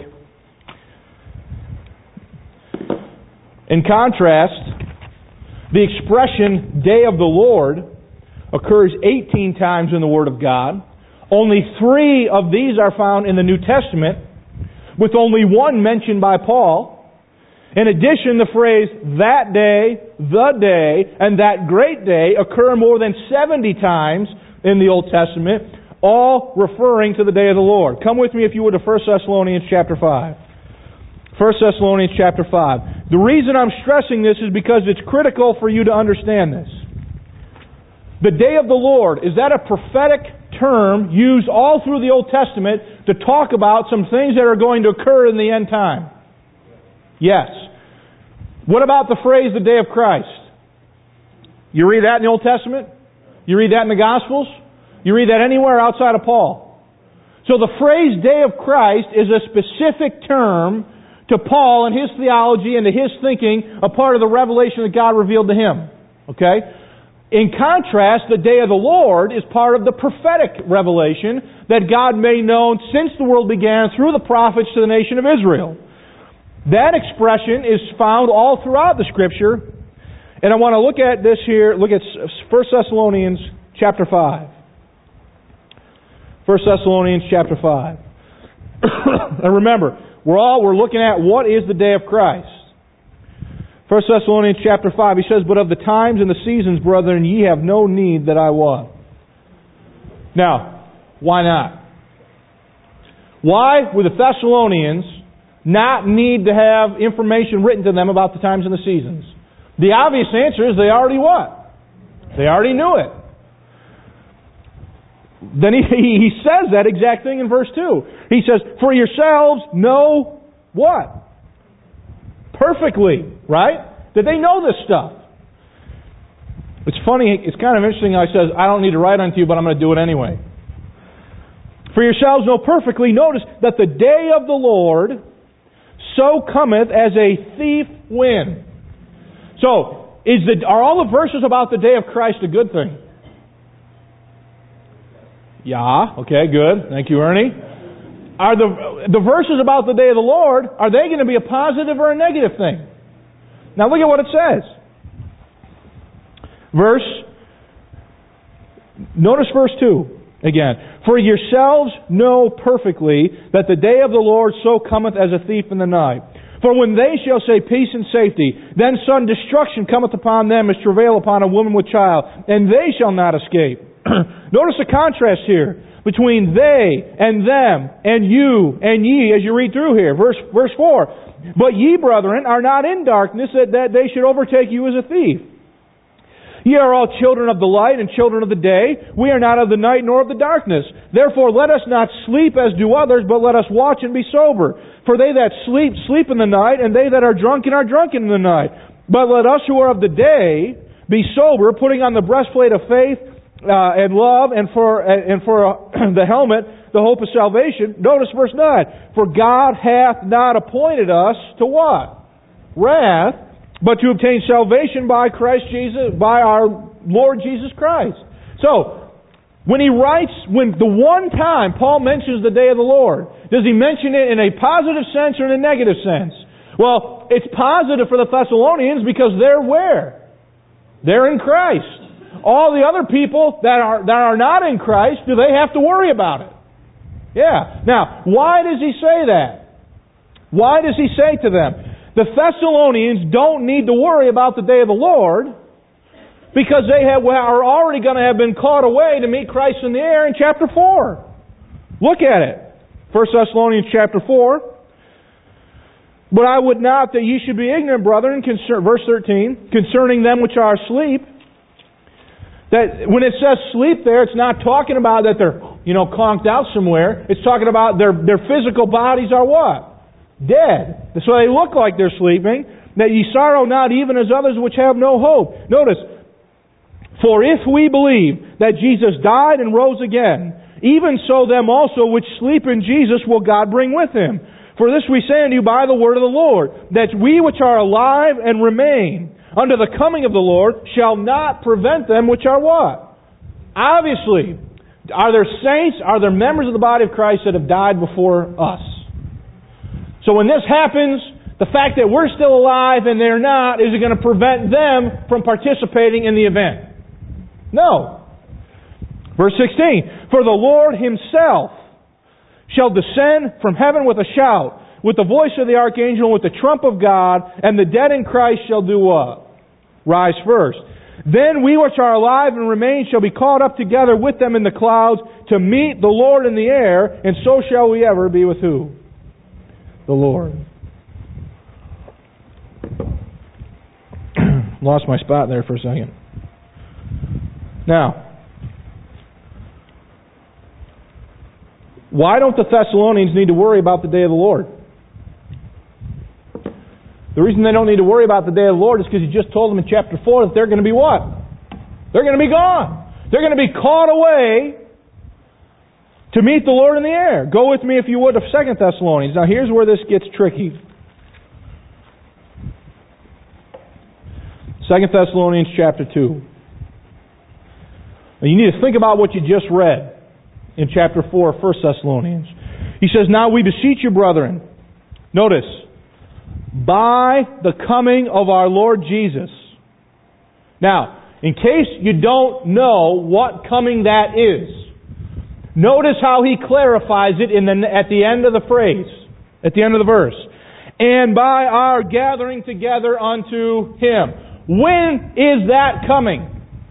In contrast, the expression day of the Lord occurs 18 times in the Word of God. Only 3 of these are found in the New Testament, with only 1 mentioned by Paul. In addition, the phrase that day, the day, and that great day occur more than 70 times in the Old Testament, all referring to the day of the Lord. Come with me, if you would, to 1 Thessalonians chapter 5. 1 Thessalonians chapter 5. The reason I'm stressing this is because it's critical for you to understand this. The day of the Lord, is that a prophetic term used all through the Old Testament to talk about some things that are going to occur in the end time? Yes. What about the phrase the day of Christ? You read that in the Old Testament? You read that in the Gospels? You read that anywhere outside of Paul? So the phrase day of Christ is a specific term to Paul and his theology and to his thinking, a part of the revelation that God revealed to him. Okay? In contrast, the day of the Lord is part of the prophetic revelation that God made known since the world began through the prophets to the nation of Israel. That expression is found all throughout the Scripture, and I want to look at this here. Look at 1 Thessalonians chapter 5. 1 Thessalonians chapter 5. And remember, we're looking at what is the day of Christ. 1 Thessalonians chapter 5, he says, but of the times and the seasons, brethren, ye have no need that I what? Now, why not? Why would the Thessalonians not need to have information written to them about the times and the seasons? The obvious answer is they already what? They already knew it. Then he says that exact thing in verse 2. He says, for yourselves know what? Perfectly, right? That they know this stuff. It's funny, it's kind of interesting how he says, I don't need to write unto you, but I'm going to do it anyway. For yourselves know perfectly, notice, that the day of the Lord so cometh as a thief when. So, are all the verses about the day of Christ a good thing? Yeah, okay, good. Thank you, Ernie. Are the verses about the day of the Lord, are they going to be a positive or a negative thing? Now look at what it says. Notice verse 2. Again, for yourselves know perfectly that the day of the Lord so cometh as a thief in the night. For when they shall say peace and safety, then sudden destruction cometh upon them as travail upon a woman with child, and they shall not escape. Notice the contrast here between they and them and you and ye as you read through here. Verse 4. But ye, brethren, are not in darkness that they should overtake you as a thief. Ye are all children of the light and children of the day. We are not of the night nor of the darkness. Therefore let us not sleep as do others, but let us watch and be sober. For they that sleep, sleep in the night, and they that are drunken in the night. But let us who are of the day be sober, putting on the breastplate of faith and love, and for the helmet, the hope of salvation. Notice verse 9. For God hath not appointed us to what? Wrath, but to obtain salvation by Christ Jesus, by our Lord Jesus Christ. So, when the one time Paul mentions the day of the Lord, does he mention it in a positive sense or in a negative sense? Well, it's positive for the Thessalonians because they're where? They're in Christ. All the other people that are not in Christ, do they have to worry about it? Yeah. Now, why does he say that? Why does he say to them? The Thessalonians don't need to worry about the day of the Lord because they are already going to have been caught away to meet Christ in the air in chapter 4. Look at it. 1 Thessalonians chapter 4. But I would not that ye should be ignorant, brethren, verse 13, concerning them which are asleep. That when it says sleep there, it's not talking about that they're, conked out somewhere. It's talking about their physical bodies are what? Dead. So they look like they're sleeping. That ye sorrow not even as others which have no hope. Notice, for if we believe that Jesus died and rose again, even so them also which sleep in Jesus will God bring with Him. For this we say unto you by the word of the Lord, that we which are alive and remain unto the coming of the Lord shall not prevent them which are what? Obviously, are there saints, are there members of the body of Christ that have died before us? So when this happens, the fact that we're still alive and they're not, is it going to prevent them from participating in the event? No. Verse 16, for the Lord Himself shall descend from heaven with a shout, with the voice of the archangel, with the trump of God, and the dead in Christ shall do what? Rise first. Then we which are alive and remain shall be caught up together with them in the clouds to meet the Lord in the air, and so shall we ever be with who? The Lord. Lost my spot there for a second. Now, why don't the Thessalonians need to worry about the day of the Lord? The reason they don't need to worry about the day of the Lord is because He just told them in chapter 4 that they're going to be what? They're going to be gone. They're going to be caught away to meet the Lord in the air. Go with me, if you would, to 2 Thessalonians. Now here's where this gets tricky. 2 Thessalonians chapter 2. Now you need to think about what you just read in chapter 4 of 1 Thessalonians. He says, now we beseech you, brethren. Notice, by the coming of our Lord Jesus. Now, in case you don't know what coming that is, notice how he clarifies it at the end of the phrase, at the end of the verse. And by our gathering together unto Him. When is that coming?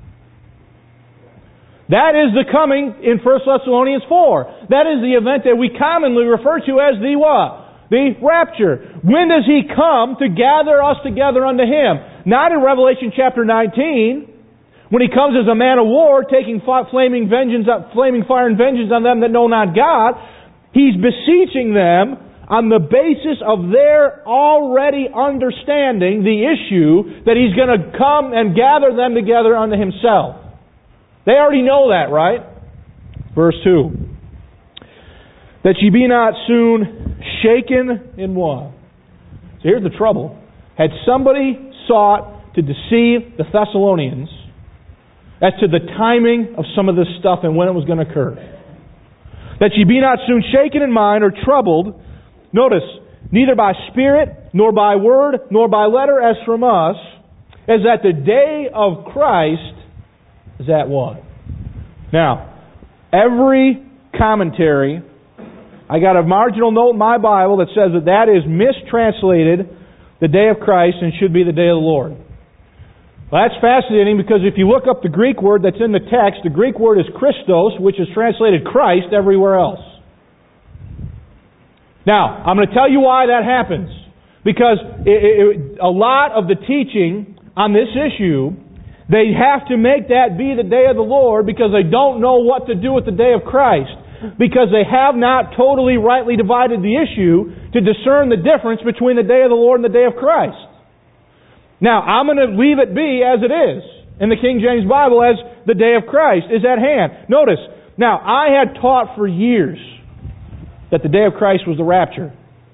That is the coming in 1 Thessalonians 4. That is the event that we commonly refer to as the what? The rapture. When does He come to gather us together unto Him? Not in Revelation chapter 19, when He comes as a man of war, taking flaming fire and vengeance on them that know not God. He's beseeching them on the basis of their already understanding the issue that He's going to come and gather them together unto Himself. They already know that, right? Verse 2. That ye be not soon shaken in what? So here's the trouble. Had somebody sought to deceive the Thessalonians as to the timing of some of this stuff and when it was going to occur. That ye be not soon shaken in mind or troubled, notice, neither by spirit, nor by word, nor by letter as from us, as that the day of Christ is at what? Now, Every commentary, I got a marginal note in my Bible that says that is mistranslated, the day of Christ, and should be the day of the Lord. Well, that's fascinating because if you look up the Greek word that's in the text, the Greek word is Christos, which is translated Christ everywhere else. Now, I'm going to tell you why that happens. Because a lot of the teaching on this issue, they have to make that be the day of the Lord because they don't know what to do with the day of Christ. Because they have not totally rightly divided the issue to discern the difference between the day of the Lord and the day of Christ. Now, I'm going to leave it be as it is in the King James Bible as the day of Christ is at hand. Notice, now, I had taught for years that the day of Christ was the rapture.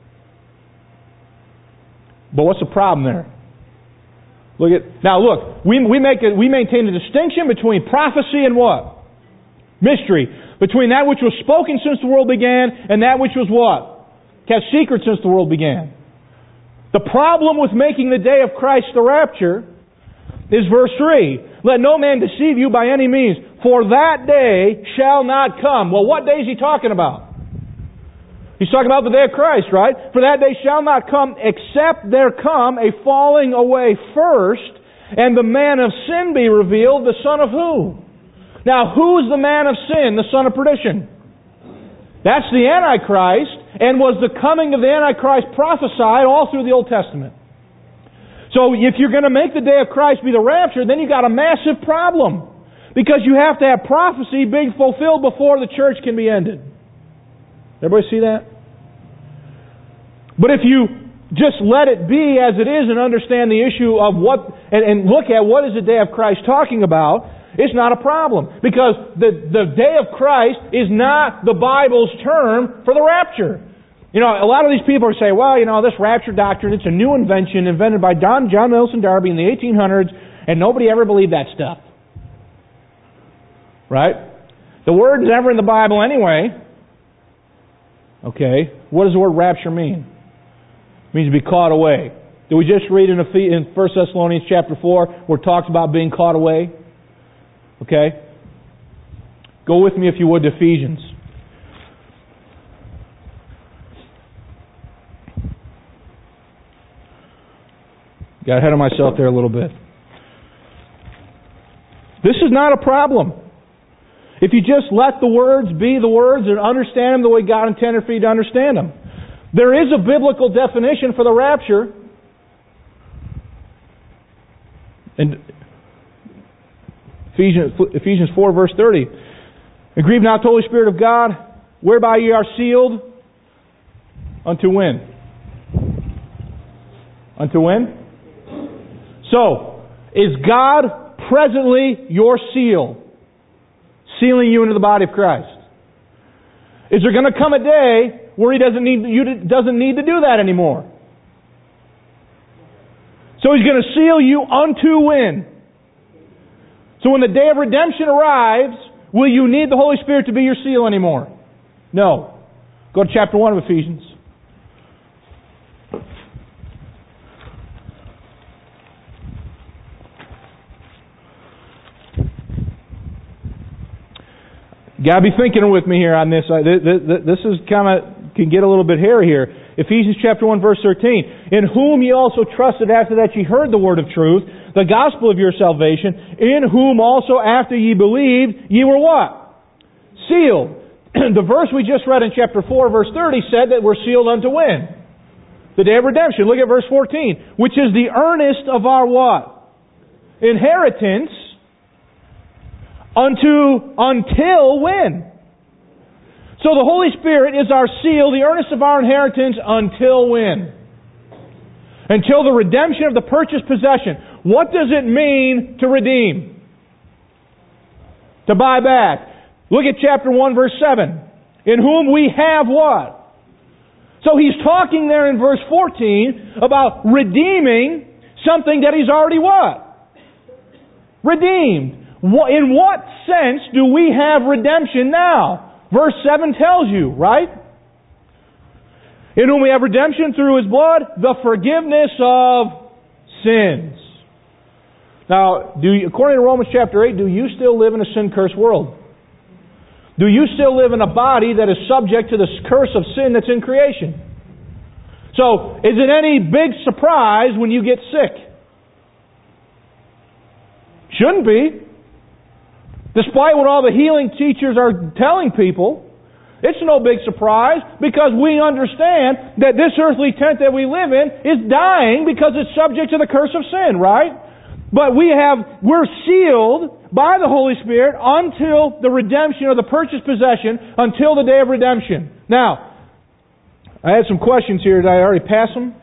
But what's the problem there? Look, we maintain a distinction between prophecy and what? Mystery. Between that which was spoken since the world began and that which was what? Kept secret since the world began. The problem with making the day of Christ the rapture is verse 3. Let no man deceive you by any means, for that day shall not come. Well, what day is he talking about? He's talking about the day of Christ, right? For that day shall not come, except there come a falling away first, and the man of sin be revealed, the son of who? Now, who's the man of sin, the son of perdition? That's the Antichrist, and was the coming of the Antichrist prophesied all through the Old Testament. So if you're going to make the day of Christ be the rapture, then you've got a massive problem. Because you have to have prophecy being fulfilled before the church can be ended. Everybody see that? But if you just let it be as it is and understand the issue of what, and look at what is the day of Christ talking about, it's not a problem. Because the day of Christ is not the Bible's term for the rapture. You know, a lot of these people are saying, well, you know, this rapture doctrine, it's a new invention invented by John Nelson Darby in the 1800s, and nobody ever believed that stuff. Right? The word's never in the Bible anyway. Okay, what does the word rapture mean? It means to be caught away. Did we just read in 1 Thessalonians chapter 4 where it talks about being caught away? Okay? Go with me if you would to Ephesians. Got ahead of myself there a little bit. This is not a problem. If you just let the words be the words and understand them the way God intended for you to understand them. There is a biblical definition for the rapture. And Ephesians 4 verse 30. And grieve not the Holy Spirit of God, whereby ye are sealed unto when? Unto when? So, is God presently your seal? Sealing you into the body of Christ. Is there going to come a day where He doesn't need to do that anymore? So He's going to seal you unto when? So when the day of redemption arrives, will you need the Holy Spirit to be your seal anymore? No. Go to chapter 1 of Ephesians. You got to be thinking with me here on this. This is can get a little bit hairy here. Ephesians chapter 1 verse 13. In whom ye also trusted after that ye heard the word of truth, the gospel of your salvation, in whom also after ye believed, ye were what? Sealed. The verse we just read in chapter 4 verse 30 said that we're sealed unto when? The day of redemption. Look at verse 14. Which is the earnest of our what? Inheritance. Until when? So the Holy Spirit is our seal, the earnest of our inheritance until when? Until the redemption of the purchased possession. What does it mean to redeem? To buy back. Look at chapter 1 verse 7. In whom we have what? So he's talking there in verse 14 about redeeming something that he's already what? Redeemed. In what sense do we have redemption now? Verse 7 tells you, right? In whom we have redemption through His blood, the forgiveness of sins. Now, according to Romans chapter 8, do you still live in a sin-cursed world? Do you still live in a body that is subject to the curse of sin that's in creation? So, is it any big surprise when you get sick? Shouldn't be. Despite what all the healing teachers are telling people, it's no big surprise because we understand that this earthly tent that we live in is dying because it's subject to the curse of sin, right? But we're sealed by the Holy Spirit until the redemption or the purchased possession, until the day of redemption. Now, I had some questions here. Did I already pass them?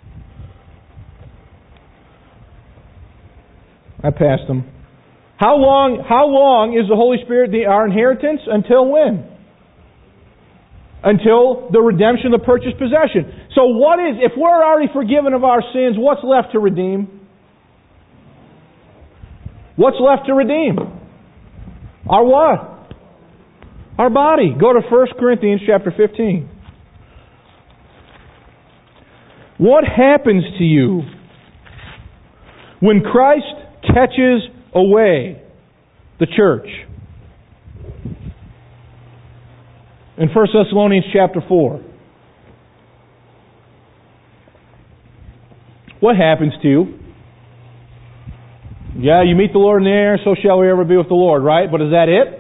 I passed them. How long is the Holy Spirit our inheritance? Until when? Until the redemption of the purchased possession. So if we're already forgiven of our sins, what's left to redeem? What's left to redeem? Our what? Our body. Go to 1 Corinthians chapter 15. What happens to you when Christ catches away the church? In 1 Thessalonians chapter 4. What happens to you? Yeah, you meet the Lord in the air, so shall we ever be with the Lord, right? But is that it?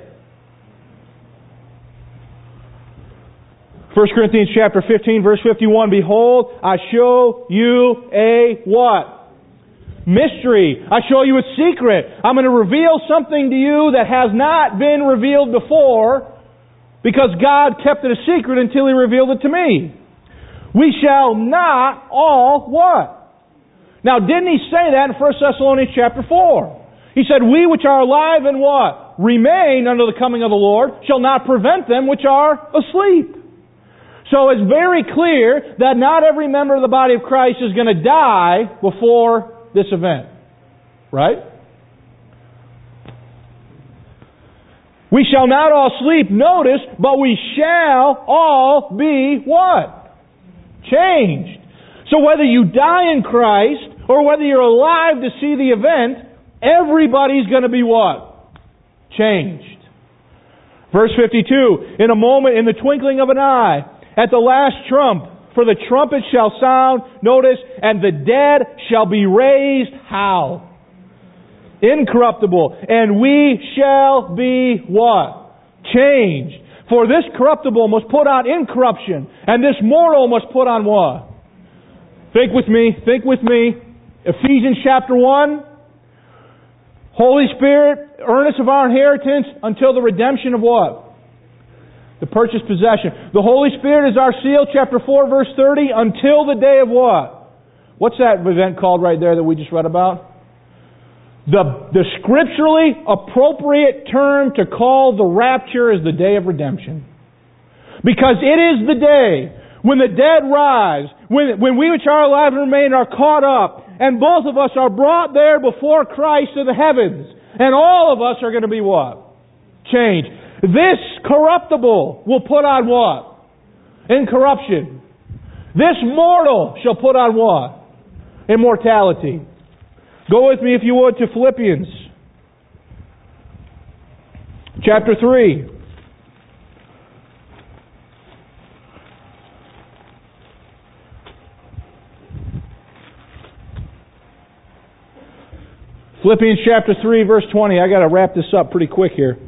1 Corinthians chapter 15, verse 51, Behold, I show you a what? Mystery. I show you a secret. I'm going to reveal something to you that has not been revealed before, because God kept it a secret until He revealed it to me. We shall not all what? Now, didn't He say that in 1 Thessalonians chapter 4? He said, We which are alive and what? Remain unto the coming of the Lord shall not prevent them which are asleep. So it's very clear that not every member of the body of Christ is going to die before this event. Right? We shall not all sleep, notice, but we shall all be what? Changed. So whether you die in Christ or whether you're alive to see the event, everybody's going to be what? Changed. Verse 52, In a moment, in the twinkling of an eye, at the last trump, for the trumpet shall sound, notice, and the dead shall be raised, how? Incorruptible. And we shall be what? Changed. For this corruptible must put on incorruption, and this mortal must put on what? Think with me. Ephesians chapter 1. Holy Spirit, earnest of our inheritance until the redemption of what? The purchased possession. The Holy Spirit is our seal, chapter 4, verse 30, until the day of what? What's that event called right there that we just read about? The scripturally appropriate term to call the rapture is the day of redemption. Because it is the day when the dead rise, when we which are alive and remain are caught up, and both of us are brought there before Christ to the heavens, and all of us are going to be what? Changed. This corruptible will put on what? Incorruption. This mortal shall put on what? Immortality. Go with me, if you would, to Philippians chapter 3. Philippians chapter 3, verse 20. I got to wrap this up pretty quick here.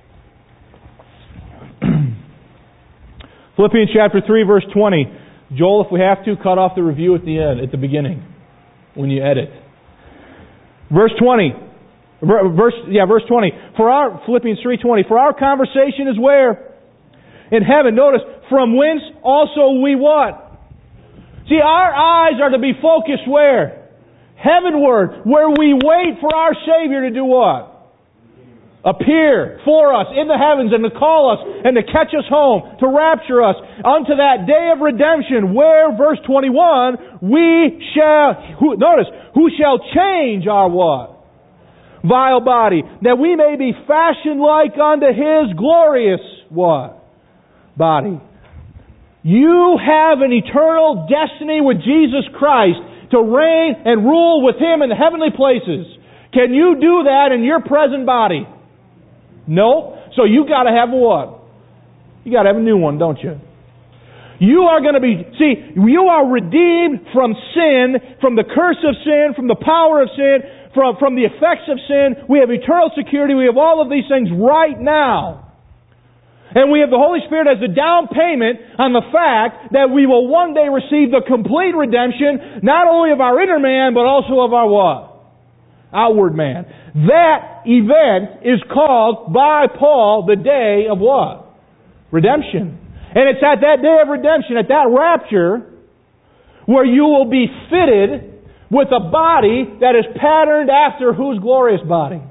Philippians chapter 3, verse 20. Joel, if we have to, cut off the review at the beginning, when you edit. Verse 20. Verse 20. Philippians 3:20. For our conversation is where? In heaven. Notice, from whence also we what? See, our eyes are to be focused where? Heavenward, where we wait for our Savior to do what? Appear for us in the heavens and to call us and to catch us home, to rapture us unto that day of redemption where, verse 21, we shall, notice, who shall change our what? Vile body, that we may be fashioned like unto His glorious what? Body. You have an eternal destiny with Jesus Christ to reign and rule with Him in the heavenly places. Can you do that in your present body? No. So you got to have a what? You got to have a new one, don't you? You are going to be, you are redeemed from sin, from the curse of sin, from the power of sin, from the effects of sin. We have eternal security. We have all of these things right now. And we have the Holy Spirit as a down payment on the fact that we will one day receive the complete redemption, not only of our inner man, but also of our what? Outward man. That event is called by Paul the day of what? Redemption. And it's at that day of redemption, at that rapture, where you will be fitted with a body that is patterned after whose glorious body?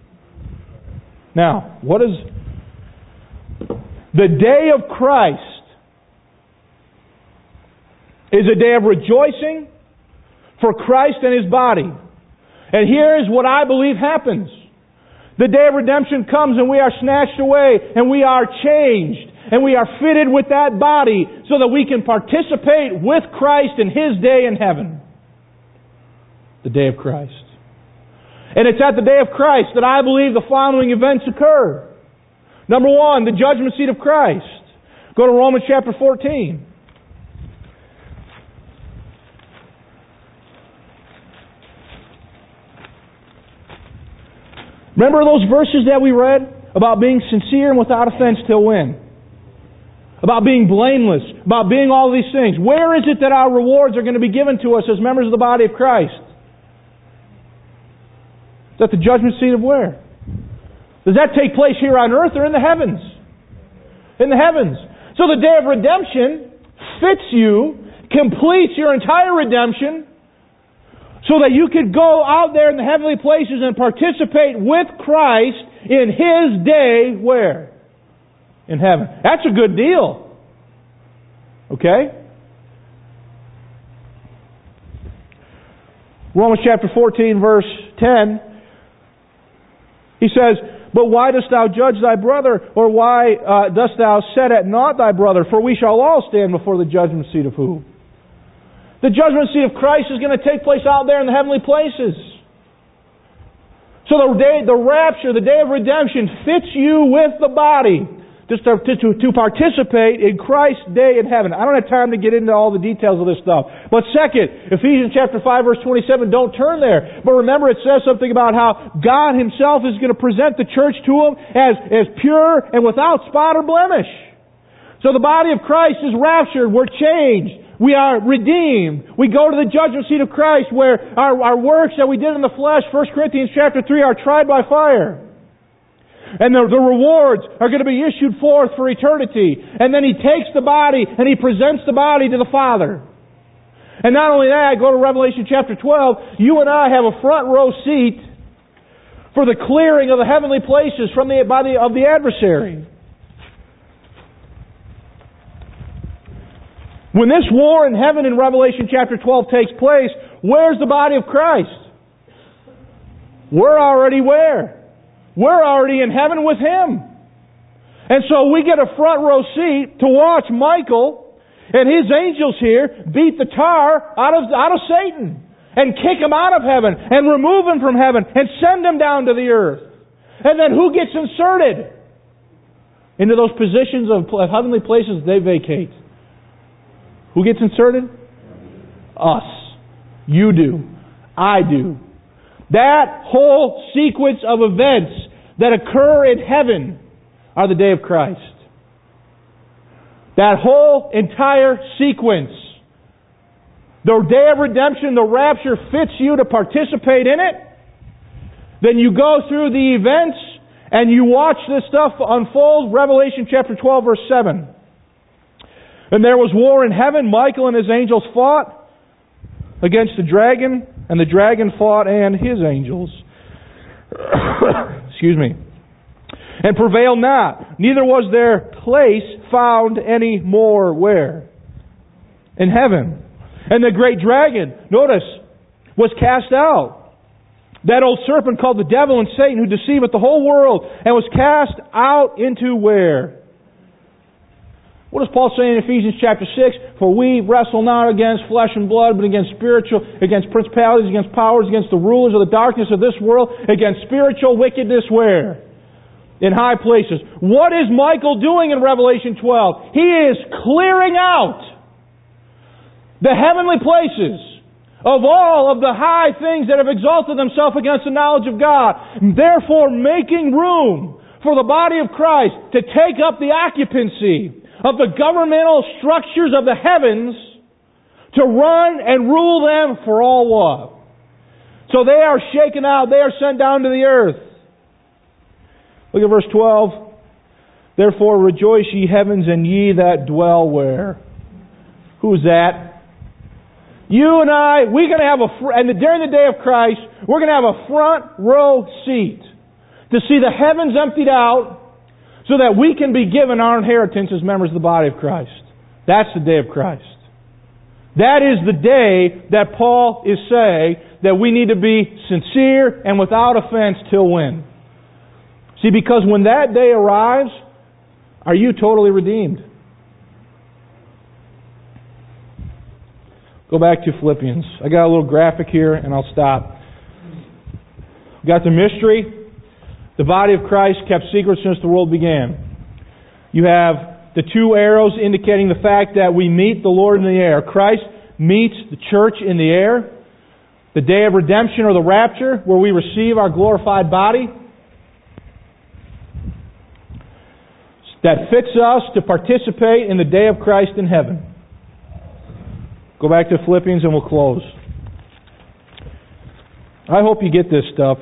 Now, what is the day of Christ? Is a day of rejoicing for Christ and His body. And here is what I believe happens. The day of redemption comes and we are snatched away and we are changed and we are fitted with that body so that we can participate with Christ in His day in heaven. The day of Christ. And it's at the day of Christ that I believe the following events occur. Number one, the judgment seat of Christ. Go to Romans chapter 14. Remember those verses that we read about being sincere and without offense till when? About being blameless, about being all these things. Where is it that our rewards are going to be given to us as members of the body of Christ? Is that the judgment seat of where? Does that take place here on earth or in the heavens? In the heavens. So the day of redemption fits you, completes your entire redemption, so that you could go out there in the heavenly places and participate with Christ in His day where? In heaven. That's a good deal. Okay? Romans chapter 14 verse 10. He says, "But why dost thou judge thy brother? Or why dost thou set at naught thy brother? For we shall all stand before the judgment seat of who? The judgment seat of Christ is going to take place out there in the heavenly places. So the rapture, the day of redemption, fits you with the body just to participate in Christ's day in heaven. I don't have time to get into all the details of this stuff. But second, Ephesians chapter 5 verse 27, don't turn there. But remember it says something about how God Himself is going to present the church to them as pure and without spot or blemish. So the body of Christ is raptured. We're changed. We are redeemed. We go to the judgment seat of Christ where our works that we did in the flesh, 1 Corinthians chapter 3, are tried by fire. And the rewards are going to be issued forth for eternity. And then He takes the body and He presents the body to the Father. And not only that, go to Revelation chapter 12. You and I have a front row seat for the clearing of the heavenly places of the adversary. When this war in heaven in Revelation chapter 12 takes place, where's the body of Christ? We're already where? We're already in heaven with Him. And so we get a front row seat to watch Michael and his angels here beat the tar out of Satan and kick him out of heaven and remove him from heaven and send him down to the earth. And then who gets inserted into those positions of heavenly places they vacate? Who gets inserted? Us. You do. I do. That whole sequence of events that occur in heaven are the day of Christ. That whole entire sequence. The day of redemption, the rapture fits you to participate in it. Then you go through the events and you watch this stuff unfold. Revelation chapter 12 verse 7. And there was war in heaven. Michael and his angels fought against the dragon, and the dragon fought and his angels. Excuse me. And prevailed not. Neither was their place found any more where? In heaven. And the great dragon, notice, was cast out. That old serpent called the devil and Satan, who deceiveth the whole world, and was cast out into where? What does Paul say in Ephesians chapter 6? For we wrestle not against flesh and blood, but against principalities, against powers, against the rulers of the darkness of this world, against spiritual wickedness where? in high places. What is Michael doing in Revelation 12? He is clearing out the heavenly places of all of the high things that have exalted themselves against the knowledge of God, therefore making room for the body of Christ to take up the occupancy of the governmental structures of the heavens to run and rule them for all what? So they are shaken out, they are sent down to the earth. Look at verse 12. Therefore rejoice, ye heavens, and ye that dwell where? Who's that? You and I, we're going to have during the day of Christ, we're going to have a front row seat to see the heavens emptied out so that we can be given our inheritance as members of the body of Christ. That's the day of Christ. That is the day that Paul is saying that we need to be sincere and without offense till when? See, because when that day arrives, are you totally redeemed? Go back to Philippians. I got a little graphic here and I'll stop. We got the mystery. The body of Christ kept secret since the world began. You have the two arrows indicating the fact that we meet the Lord in the air. Christ meets the church in the air. The day of redemption or the rapture, where we receive our glorified body, that fits us to participate in the day of Christ in heaven. Go back to Philippians and we'll close. I hope you get this stuff.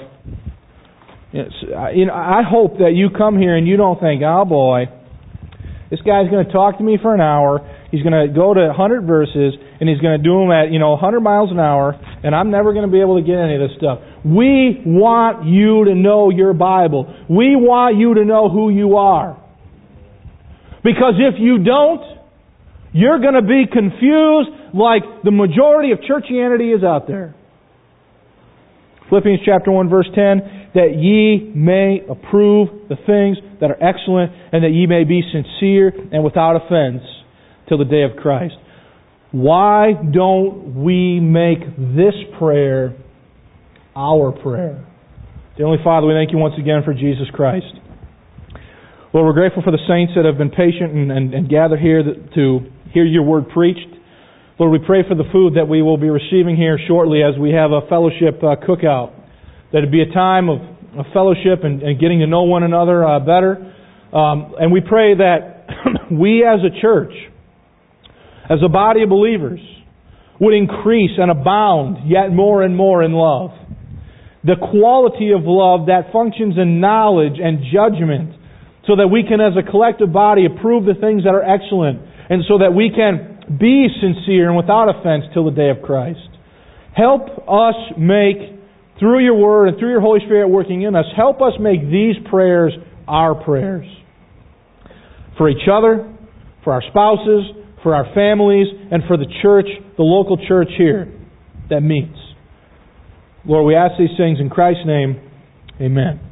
I hope that you come here and you don't think, oh boy, this guy's going to talk to me for an hour. He's going to go to 100 verses and he's going to do them at 100 miles an hour, and I'm never going to be able to get any of this stuff. We want you to know your Bible. We want you to know who you are. Because if you don't, you're going to be confused like the majority of churchianity is out there. Philippians chapter 1 verse 10, that ye may approve the things that are excellent, and that ye may be sincere and without offense till the day of Christ. Why don't we make this prayer our prayer? Heavenly Father, we thank you once again for Jesus Christ. Lord, we're grateful for the saints that have been patient and gathered here to hear your word preached. Lord, we pray for the food that we will be receiving here shortly as we have a fellowship cookout. That it be a time of fellowship and getting to know one another better. And we pray that we as a church, as a body of believers, would increase and abound yet more and more in love. The quality of love that functions in knowledge and judgment, so that we can as a collective body approve the things that are excellent, and so that we can be sincere and without offense till the day of Christ. Help us make, through your word and through your Holy Spirit working in us, help us make these prayers our prayers. For each other, for our spouses, for our families, and for the church, the local church here that meets. Lord, we ask these things in Christ's name. Amen.